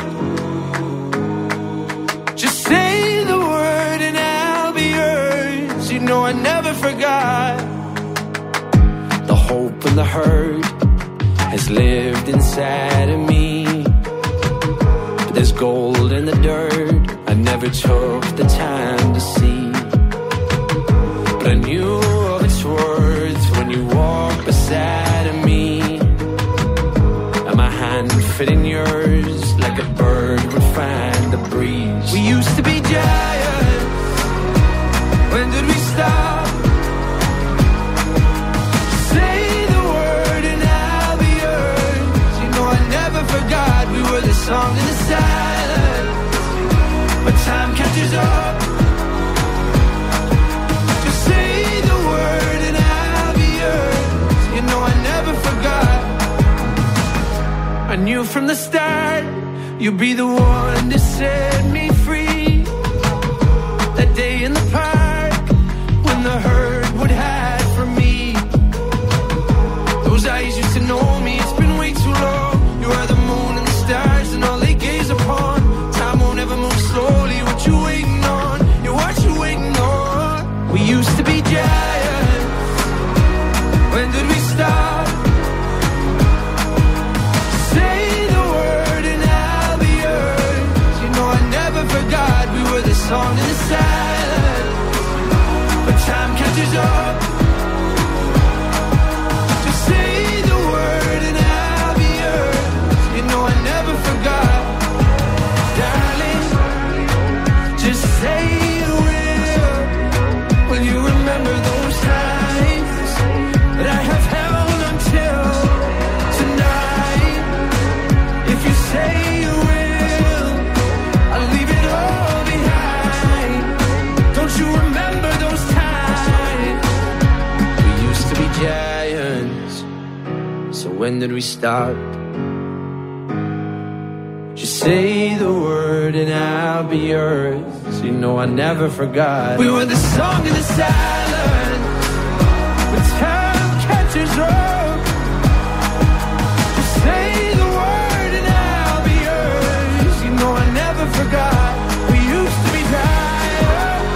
Speaker 18: Just say the word and I'll be yours. You know I never forgot. The hope and the hurt has lived inside of me. But there's gold in the dirt I never took the time to see. but I knew of its worth when you walked beside of me. And my hand fit in yours like a bird would find the breeze. We used to be giants. When did we stop? Say the word and I'll be yours. You know I never forgot we were the song in the silence. But time catches up. Just say the word and I'll be yours. You know I never forgot. I knew from the start you'd be the one to set me free. That day in the park when the herd would hide from me. Those eyes used to know me, it's been way too long. You are the moon and the stars and all they gaze upon. Time won't ever move slowly, what you waiting on? Yeah, what you waiting on? We used to be giants. When did we stop? Say the word and I'll be yours. You know I never forgot we were the song in the silence. But time catches up. Just say the word and I'll be yours. You know I never forgot. Darling, just say you will. Will you remember those times that I have held until tonight? If you say you will, I'll leave it all behind. Don't you remember those times? We used to be giants. So when did we start? Just say the word and I'll be yours. You know I never forgot. We were the song in the silence. When time catches up. Just say the word and I'll be yours. You know I never forgot. We used to be giants.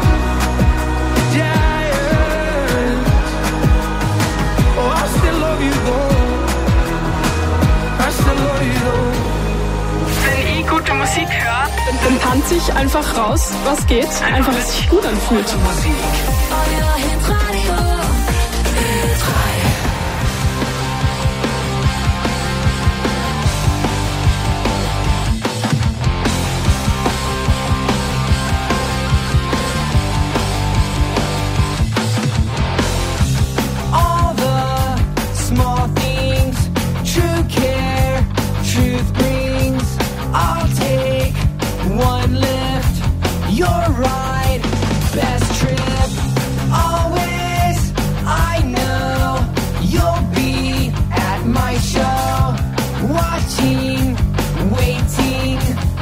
Speaker 18: Giants. Oh, I still love you though. I still love you though.
Speaker 8: Wenn ich gute Musik höre, dann tanze ich einfach raus, was geht, einfach was sich gut anfühlt.
Speaker 21: Euer Hitradio.
Speaker 18: All the small things, true care, truth brings. I'll take one lift, your ride, best trip. Always, I know you'll be at my show, watching, waiting,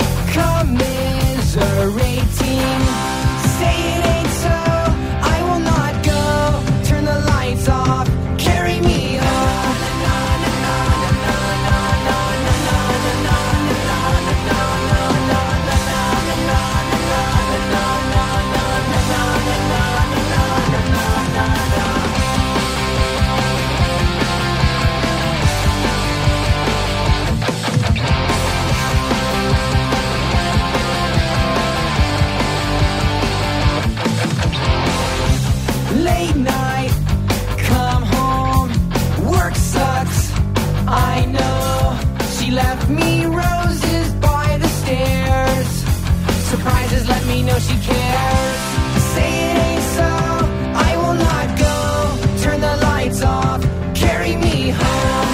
Speaker 18: commiserating. Say it ain't so, I will not go. Turn the lights off, carry me home. Late night, come home, work sucks, I know. She left me roses by the stairs. Surprises let me know she cares. Say it ain't so, I will not go. Turn the lights off, carry me home.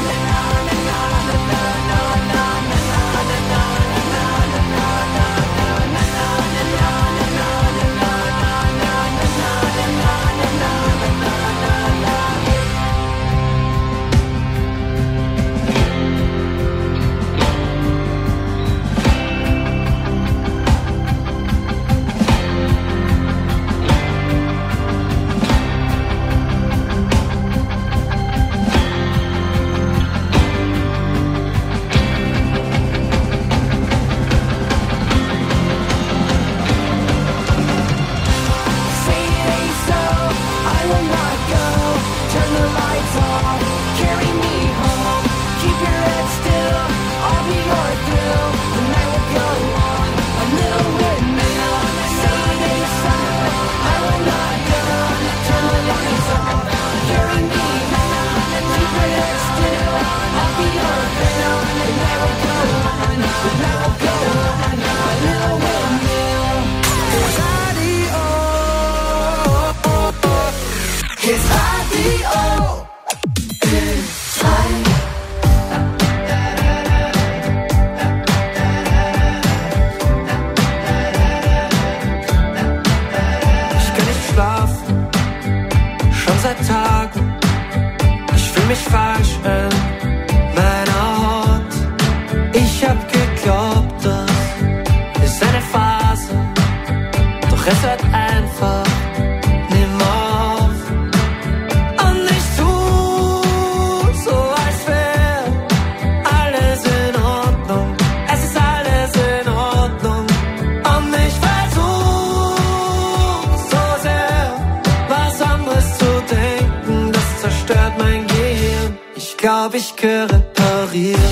Speaker 18: Fress halt einfach, nimm auf. Und ich tu so, als wär alles in Ordnung. Es ist alles in Ordnung. Und ich versuch so sehr, was anderes zu denken. Das zerstört mein Gehirn. Ich glaub, ich gehöre repariert.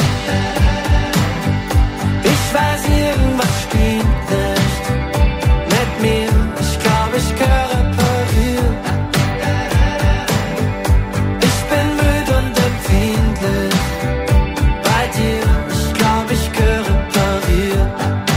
Speaker 18: Ich weiß, irgendwas stimmt nicht mit mir. Ich glaub, ich gehöre repariert. Ich bin müde und empfindlich bei dir. Ich glaub, ich gehöre repariert.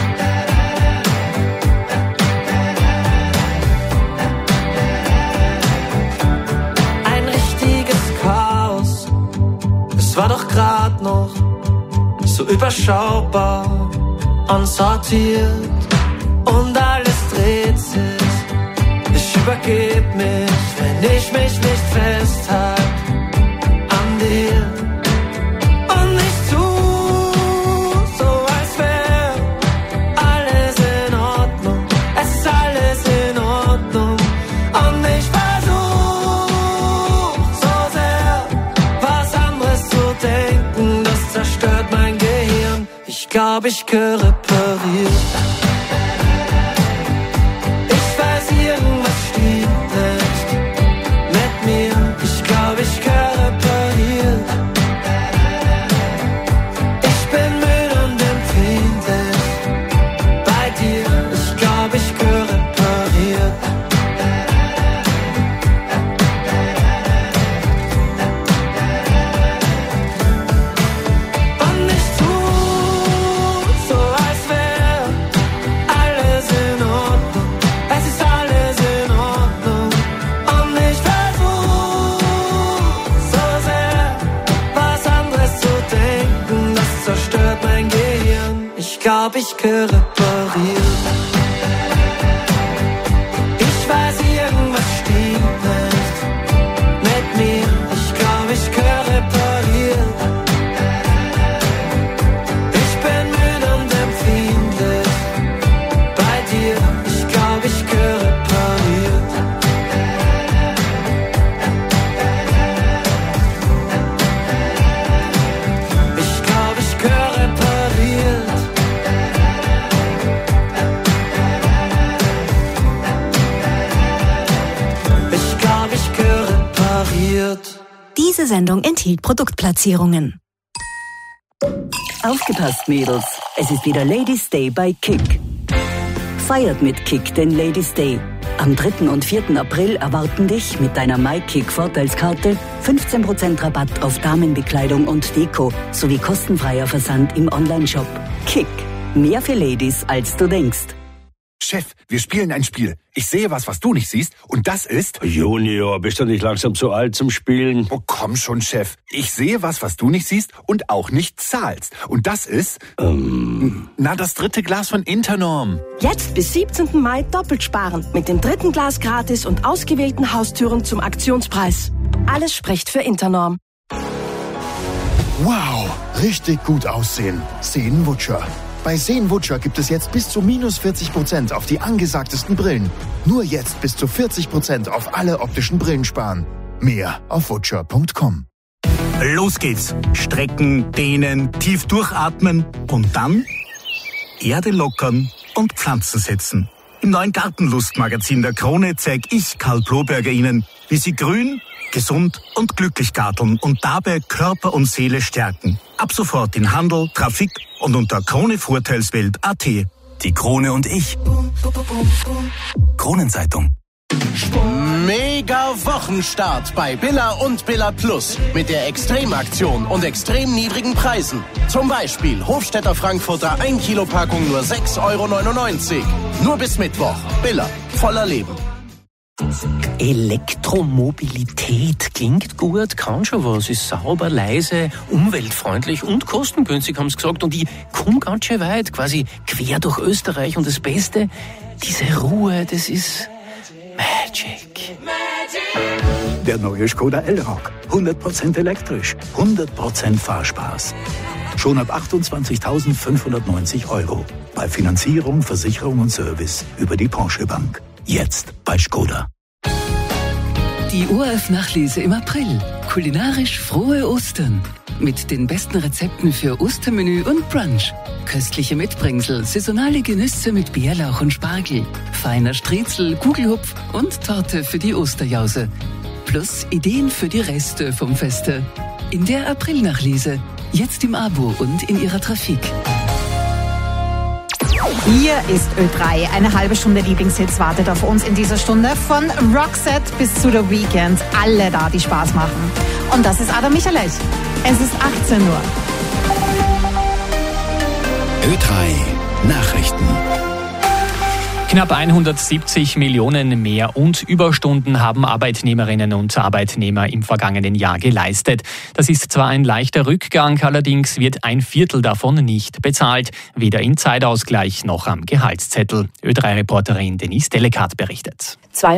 Speaker 18: Ein richtiges Chaos. Es war doch grad noch so überschaubar und sortiert und alles dreht sich. Ich übergeb mich, wenn ich mich nicht festhalte an dir. Und ich tu so, als wär alles in Ordnung. Es ist alles in Ordnung. Und ich versuch so sehr, was anderes zu denken. Das zerstört mein Gehirn. Ich glaub, ich gehöre repariert. Ich weiß, irgendwas stimmt nicht mit mir. Ich glaub, ich gehöre repariert. Ich bin müde und empfindlich bei dir. Ich glaub, ich gehöre repariert. Und ich tu so, als wär alles in Ordnung. Es ist alles in Ordnung. Und ich versuch so sehr, was anderes zu denken. Das zerstört mein Gehirn. Ich glaub, ich gehöre repariert. Ich weiß, irgendwas stimmt nicht mit mir. Ich glaub, ich gehöre repariert. Ich bin müde und empfindlich bei dir. Ich glaub, ich gehöre repariert. Ich glaub, ich gehöre repariert. Ich glaub, ich gehöre repariert.
Speaker 27: Diese Sendung enthielt Produktplatzierungen.
Speaker 9: Aufgepasst, Mädels. Es ist wieder Ladies Day bei Kick. Feiert mit Kick den Ladies Day. Am 3. und 4. April erwarten dich mit deiner MyKick-Vorteilskarte 15% Rabatt auf Damenbekleidung und Deko sowie kostenfreier Versand im Onlineshop. Kick. Mehr für Ladies, als du denkst.
Speaker 10: Chef, wir spielen ein Spiel. Ich sehe was du nicht siehst, und das ist...
Speaker 11: Junior, bist du nicht langsam zu alt zum Spielen?
Speaker 10: Oh, komm schon, Chef. Ich sehe was du nicht siehst und auch nicht zahlst. Und das ist... das 3. Glas von Internorm.
Speaker 12: Jetzt bis 17. Mai doppelt sparen. Mit dem 3. Glas gratis und ausgewählten Haustüren zum Aktionspreis. Alles spricht für Internorm.
Speaker 13: Wow, richtig gut aussehen. Seenwutscher. Bei Seenwutscher gibt es jetzt bis zu minus 40% auf die angesagtesten Brillen. Nur jetzt bis zu 40% auf alle optischen Brillen sparen. Mehr auf wutscher.com.
Speaker 14: Los geht's. Strecken, dehnen, tief durchatmen und dann Erde lockern und Pflanzen setzen. Im neuen Gartenlustmagazin der Krone zeige ich, Karl Bloberger, Ihnen, wie Sie grün, gesund und glücklich garteln und dabei Körper und Seele stärken. Ab sofort in Handel, Trafik und unter Krone-Vorteilswelt.at.
Speaker 16: Die Krone und ich. Kronenzeitung.
Speaker 17: Mega Wochenstart bei Billa und Billa Plus mit der Extremaktion und extrem niedrigen Preisen. Zum Beispiel Hofstädter Frankfurter 1 Kilo Packung nur 6,99 €. Nur bis Mittwoch. Billa, voller Leben.
Speaker 19: Elektromobilität klingt gut, kann schon was, ist sauber, leise, umweltfreundlich und kostengünstig, haben sie gesagt. Und ich komme ganz schön weit, quasi quer durch Österreich. Und das Beste, diese Ruhe, das ist Magic.
Speaker 20: Der neue Skoda Elroq. 100% elektrisch, 100% Fahrspaß.
Speaker 5: Schon ab 28.590 €. Bei Finanzierung, Versicherung und Service über die Porsche Bank. Jetzt bei Skoda.
Speaker 32: Die ORF-Nachlese im April. Kulinarisch frohe Ostern. Mit den besten Rezepten für Ostermenü und Brunch. Köstliche Mitbringsel, saisonale Genüsse mit Bärlauch und Spargel. Feiner Striezel, Kugelhupf und Torte für die Osterjause. Plus Ideen für die Reste vom Feste. In der April-Nachlese. Jetzt im Abo und in Ihrer Trafik.
Speaker 1: Hier ist Ö3. Eine halbe Stunde Lieblingshits wartet auf uns in dieser Stunde. Von Roxette bis zu The Weeknd. Alle da, die Spaß machen. Und das ist Adam Michalech. Es ist 18 Uhr.
Speaker 5: Ö3 Nachrichten.
Speaker 2: Knapp 170 Millionen mehr und Überstunden haben Arbeitnehmerinnen und Arbeitnehmer im vergangenen Jahr geleistet. Das ist zwar ein leichter Rückgang, allerdings wird ein Viertel davon nicht bezahlt, weder in Zeitausgleich noch am Gehaltszettel. Ö3-Reporterin Denise Delekat berichtet.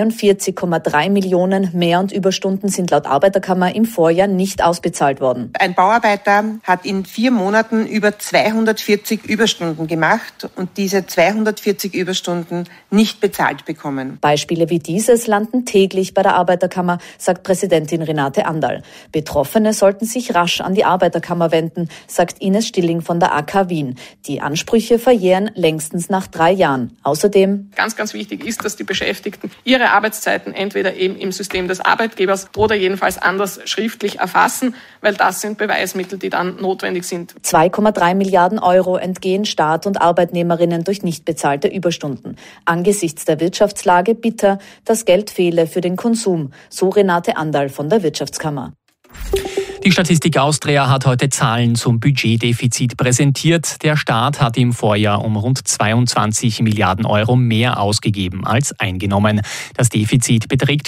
Speaker 20: 42,3 Millionen Mehr- und Überstunden sind laut Arbeiterkammer im Vorjahr nicht ausbezahlt worden.
Speaker 22: Ein Bauarbeiter hat in 4 Monaten über 240 Überstunden gemacht und diese 240 Überstunden nicht bezahlt bekommen.
Speaker 20: Beispiele wie dieses landen täglich bei der Arbeiterkammer, sagt Präsidentin Renate Anderl. Betroffene sollten sich rasch an die Arbeiterkammer wenden, sagt Ines Stilling von der AK Wien. Die Ansprüche verjähren längstens nach 3 Jahren. Außerdem
Speaker 8: Ganz, ganz wichtig ist, dass die Beschäftigten ihre Arbeitszeiten entweder eben im System des Arbeitgebers oder jedenfalls anders schriftlich erfassen, weil das sind Beweismittel, die dann notwendig sind.
Speaker 20: 2,3 Milliarden € entgehen Staat und Arbeitnehmerinnen durch nicht bezahlte Überstunden. Angesichts der Wirtschaftslage bitter, das Geld fehle für den Konsum, so Renate Anderl von der Wirtschaftskammer.
Speaker 2: Die Statistik Austria hat heute Zahlen zum Budgetdefizit präsentiert. Der Staat hat im Vorjahr um rund 22 Milliarden € mehr ausgegeben als eingenommen. Das Defizit beträgt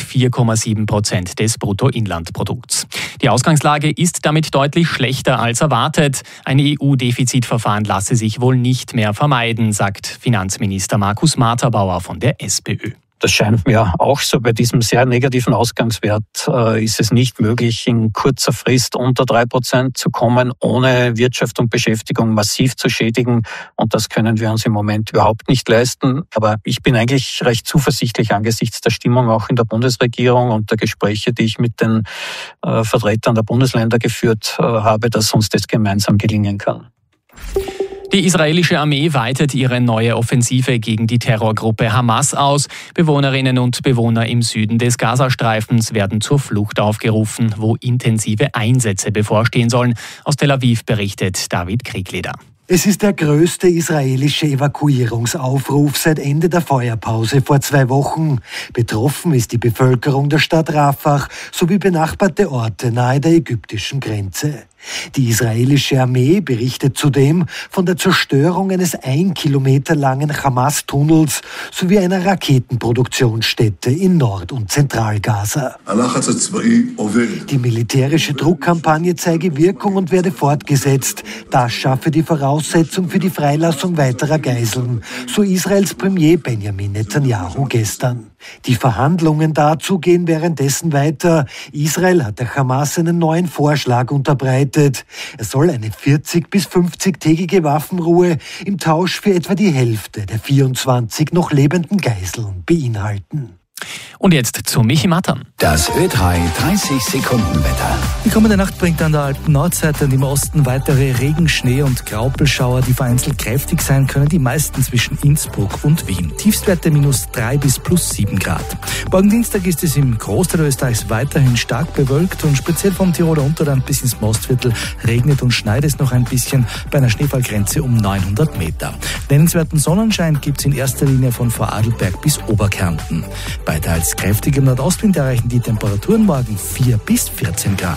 Speaker 2: 4,7% des Bruttoinlandprodukts. Die Ausgangslage ist damit deutlich schlechter als erwartet. Ein EU-Defizitverfahren lasse sich wohl nicht mehr vermeiden, sagt Finanzminister Markus Materbauer von der SPÖ.
Speaker 23: Das scheint mir auch so. Bei diesem sehr negativen Ausgangswert ist es nicht möglich, in kurzer Frist unter 3% zu kommen, ohne Wirtschaft und Beschäftigung massiv zu schädigen. Und das können wir uns im Moment überhaupt nicht leisten. Aber ich bin eigentlich recht zuversichtlich angesichts der Stimmung auch in der Bundesregierung und der Gespräche, die ich mit den Vertretern der Bundesländer geführt habe, dass uns das gemeinsam gelingen kann.
Speaker 2: Die israelische Armee weitet ihre neue Offensive gegen die Terrorgruppe Hamas aus. Bewohnerinnen und Bewohner im Süden des Gazastreifens werden zur Flucht aufgerufen, wo intensive Einsätze bevorstehen sollen. Aus Tel Aviv berichtet David Kriegleder.
Speaker 24: Es ist der größte israelische Evakuierungsaufruf seit Ende der Feuerpause vor 2 Wochen. Betroffen ist die Bevölkerung der Stadt Rafah sowie benachbarte Orte nahe der ägyptischen Grenze. Die israelische Armee berichtet zudem von der Zerstörung eines 1 Kilometer langen Hamas-Tunnels sowie einer Raketenproduktionsstätte in Nord- und Zentralgaza. Die militärische Druckkampagne zeige Wirkung und werde fortgesetzt. Das schaffe die Voraussetzung für die Freilassung weiterer Geiseln, so Israels Premier Benjamin Netanyahu gestern. Die Verhandlungen dazu gehen währenddessen weiter. Israel hat der Hamas einen neuen Vorschlag unterbreitet. Er soll eine 40- bis 50-tägige Waffenruhe im Tausch für etwa die Hälfte der 24 noch lebenden Geiseln beinhalten.
Speaker 2: Und jetzt zu Michi Mattern.
Speaker 5: Das Ö3 30-Sekunden-Wetter.
Speaker 25: Die kommende Nacht bringt an der Alpen-Nordseite und im Osten weitere Regen-, Schnee- und Graupelschauer, die vereinzelt kräftig sein können, die meisten zwischen Innsbruck und Wien. Tiefstwerte -3 bis +7 Grad. Morgen Dienstag ist es im Großteil Österreichs weiterhin stark bewölkt und speziell vom Tiroler Unterland bis ins Mostviertel regnet und schneit es noch ein bisschen bei einer Schneefallgrenze um 900 Meter. Nennenswerten Sonnenschein gibt es in erster Linie von Vorarlberg bis Oberkärnten. Bei teils kräftigem Nordostwind erreichen die Temperaturen morgen 4 bis 14 Grad.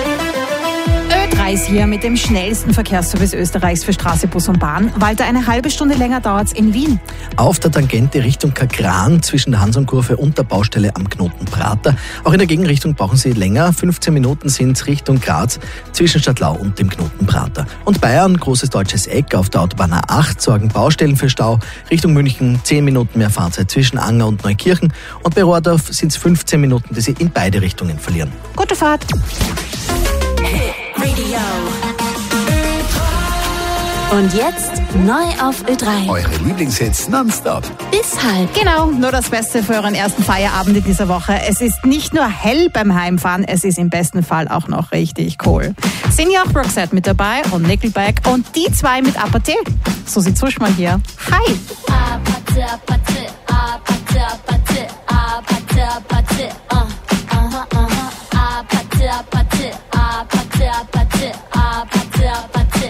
Speaker 1: Ö3 ist hier mit dem schnellsten Verkehrsservice Österreichs für Straße, Bus und Bahn. Walter, eine halbe Stunde länger dauert es in Wien.
Speaker 26: Auf der Tangente Richtung Kagran zwischen der Hansonkurve und der Baustelle am Knoten Prater. Auch in der Gegenrichtung brauchen Sie länger. 15 Minuten sind Richtung Graz zwischen Stadtlau und dem Knoten Prater. Und Bayern, großes deutsches Eck auf der Autobahn A8 sorgen Baustellen für Stau. Richtung München 10 Minuten mehr Fahrzeit zwischen Anger und Neukirchen. Und bei Rohrdorf sind es 15 Minuten, die Sie in beide Richtungen verlieren.
Speaker 1: Gute Fahrt.
Speaker 21: Radio.
Speaker 3: Und jetzt neu auf Ö3.
Speaker 5: Eure Lieblingshits nonstop.
Speaker 3: Bis halb.
Speaker 1: Genau, nur das Beste für euren ersten Feierabend in dieser Woche. Es ist nicht nur hell beim Heimfahren, es ist im besten Fall auch noch richtig cool. Sind ja auch Roxette mit dabei und Nickelback und die zwei mit Apathy. Susi Zuschmann hier. Hi!
Speaker 21: Apathy, Apathy, Apathy, Apathy, Apathy, Apathy, Apathy, Apathy, Apathy, Apathy, Apathy, Apathy,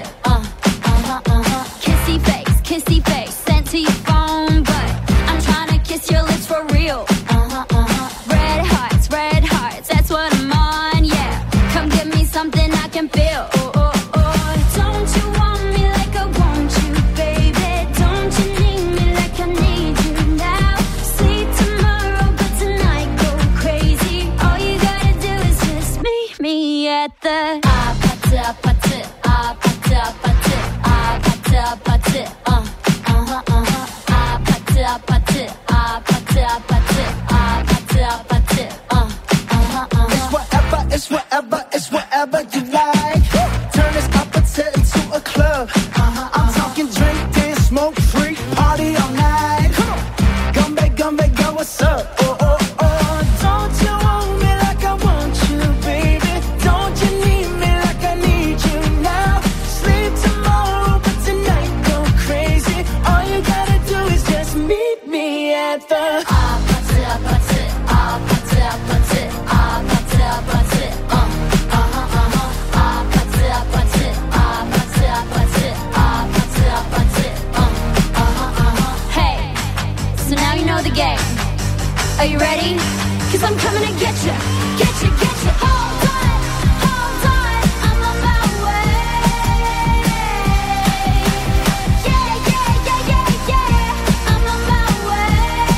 Speaker 21: Kissy face, sent to your phone, but I'm trying to kiss your lips for real. Red hearts, that's what I'm on, yeah. Come give me something I can feel. Don't you want me like I want you, baby? Don't you need me like I need you now? Sleep tomorrow, but tonight go crazy. All you gotta do is just meet me at the Apathy, Apathy, Apathy, Apathy, Apathy, Apathy, Apathy, Apathy, Apathy, Apathy, Apathy,
Speaker 4: It's whatever you like. Turn this apathy into a club. I'm talking drink, dance, smoke, freak, party all night. Come back, girl, what's up? Don't you want me like I want you, baby? Don't you need me like I need you now? Sleep tomorrow, but tonight go crazy. All you gotta do is just meet me at the Apathy, Apathy, Apathy, Apathy, Apathy, Apathy,
Speaker 21: Hey, so now you know the game. Are you ready? 'Cause I'm coming to get you, get you, get you. Hold on, I'm on my way. Yeah, I'm on my way.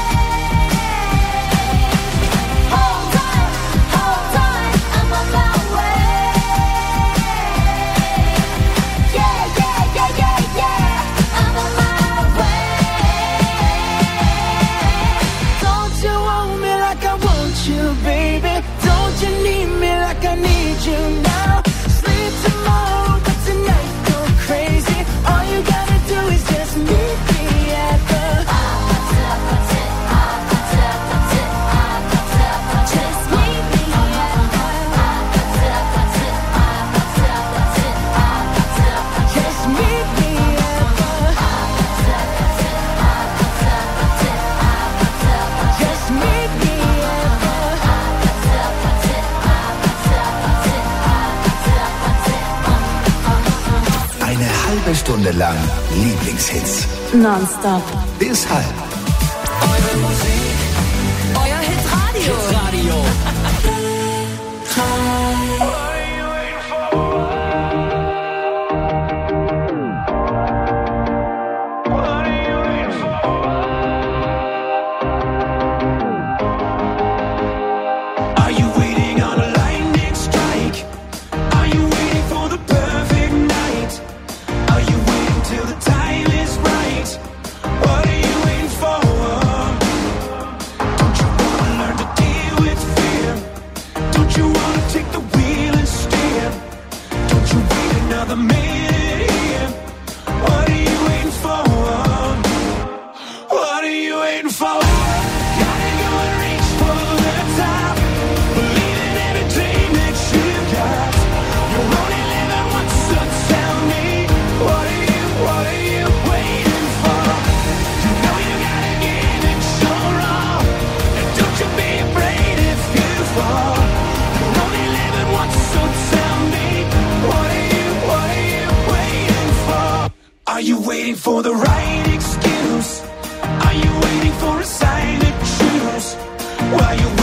Speaker 21: Hold on, I'm on my way. Yeah, I'm on my way.
Speaker 4: Don't you want me like I want you, baby? Don't you need me like I need you now? Sleep tomorrow, but tonight go crazy. All you gotta do is just meet me at the Apathy, Apathy, Apathy, Apathy, Apathy, Apathy. Just meet me at the Apathy, Apathy, Apathy, Apathy, Apathy, Apathy. Just meet me at the Apathy, Apathy, Apathy, Apathy, Apathy, Apathy. Just meet me at the Apathy, Apathy, Apathy, Apathy, Apathy, Apathy.
Speaker 5: Eine halbe Stunde lang Lieblingshits.
Speaker 3: Nonstop.
Speaker 5: Bis halb.
Speaker 3: Euer Hitradio.
Speaker 21: Are you waiting on a lightning strike? Are you waiting for the perfect night? Are you waiting till the time is right? What are you waiting for? Don't you wanna learn to deal with fear? Don't you wanna take the wheel and steer? Don't you wait another minute here? What are you waiting for? What are you waiting for? Gotta go and reach for the top. Believe in every dream that you got. You're only living once, so tell me, what are you waiting for? You know you gotta give it your all, and don't you be afraid if you fall. You're only living once, so tell me, what are you waiting for? Are you waiting for the right excuse? Are you waiting for a sign to choose? While you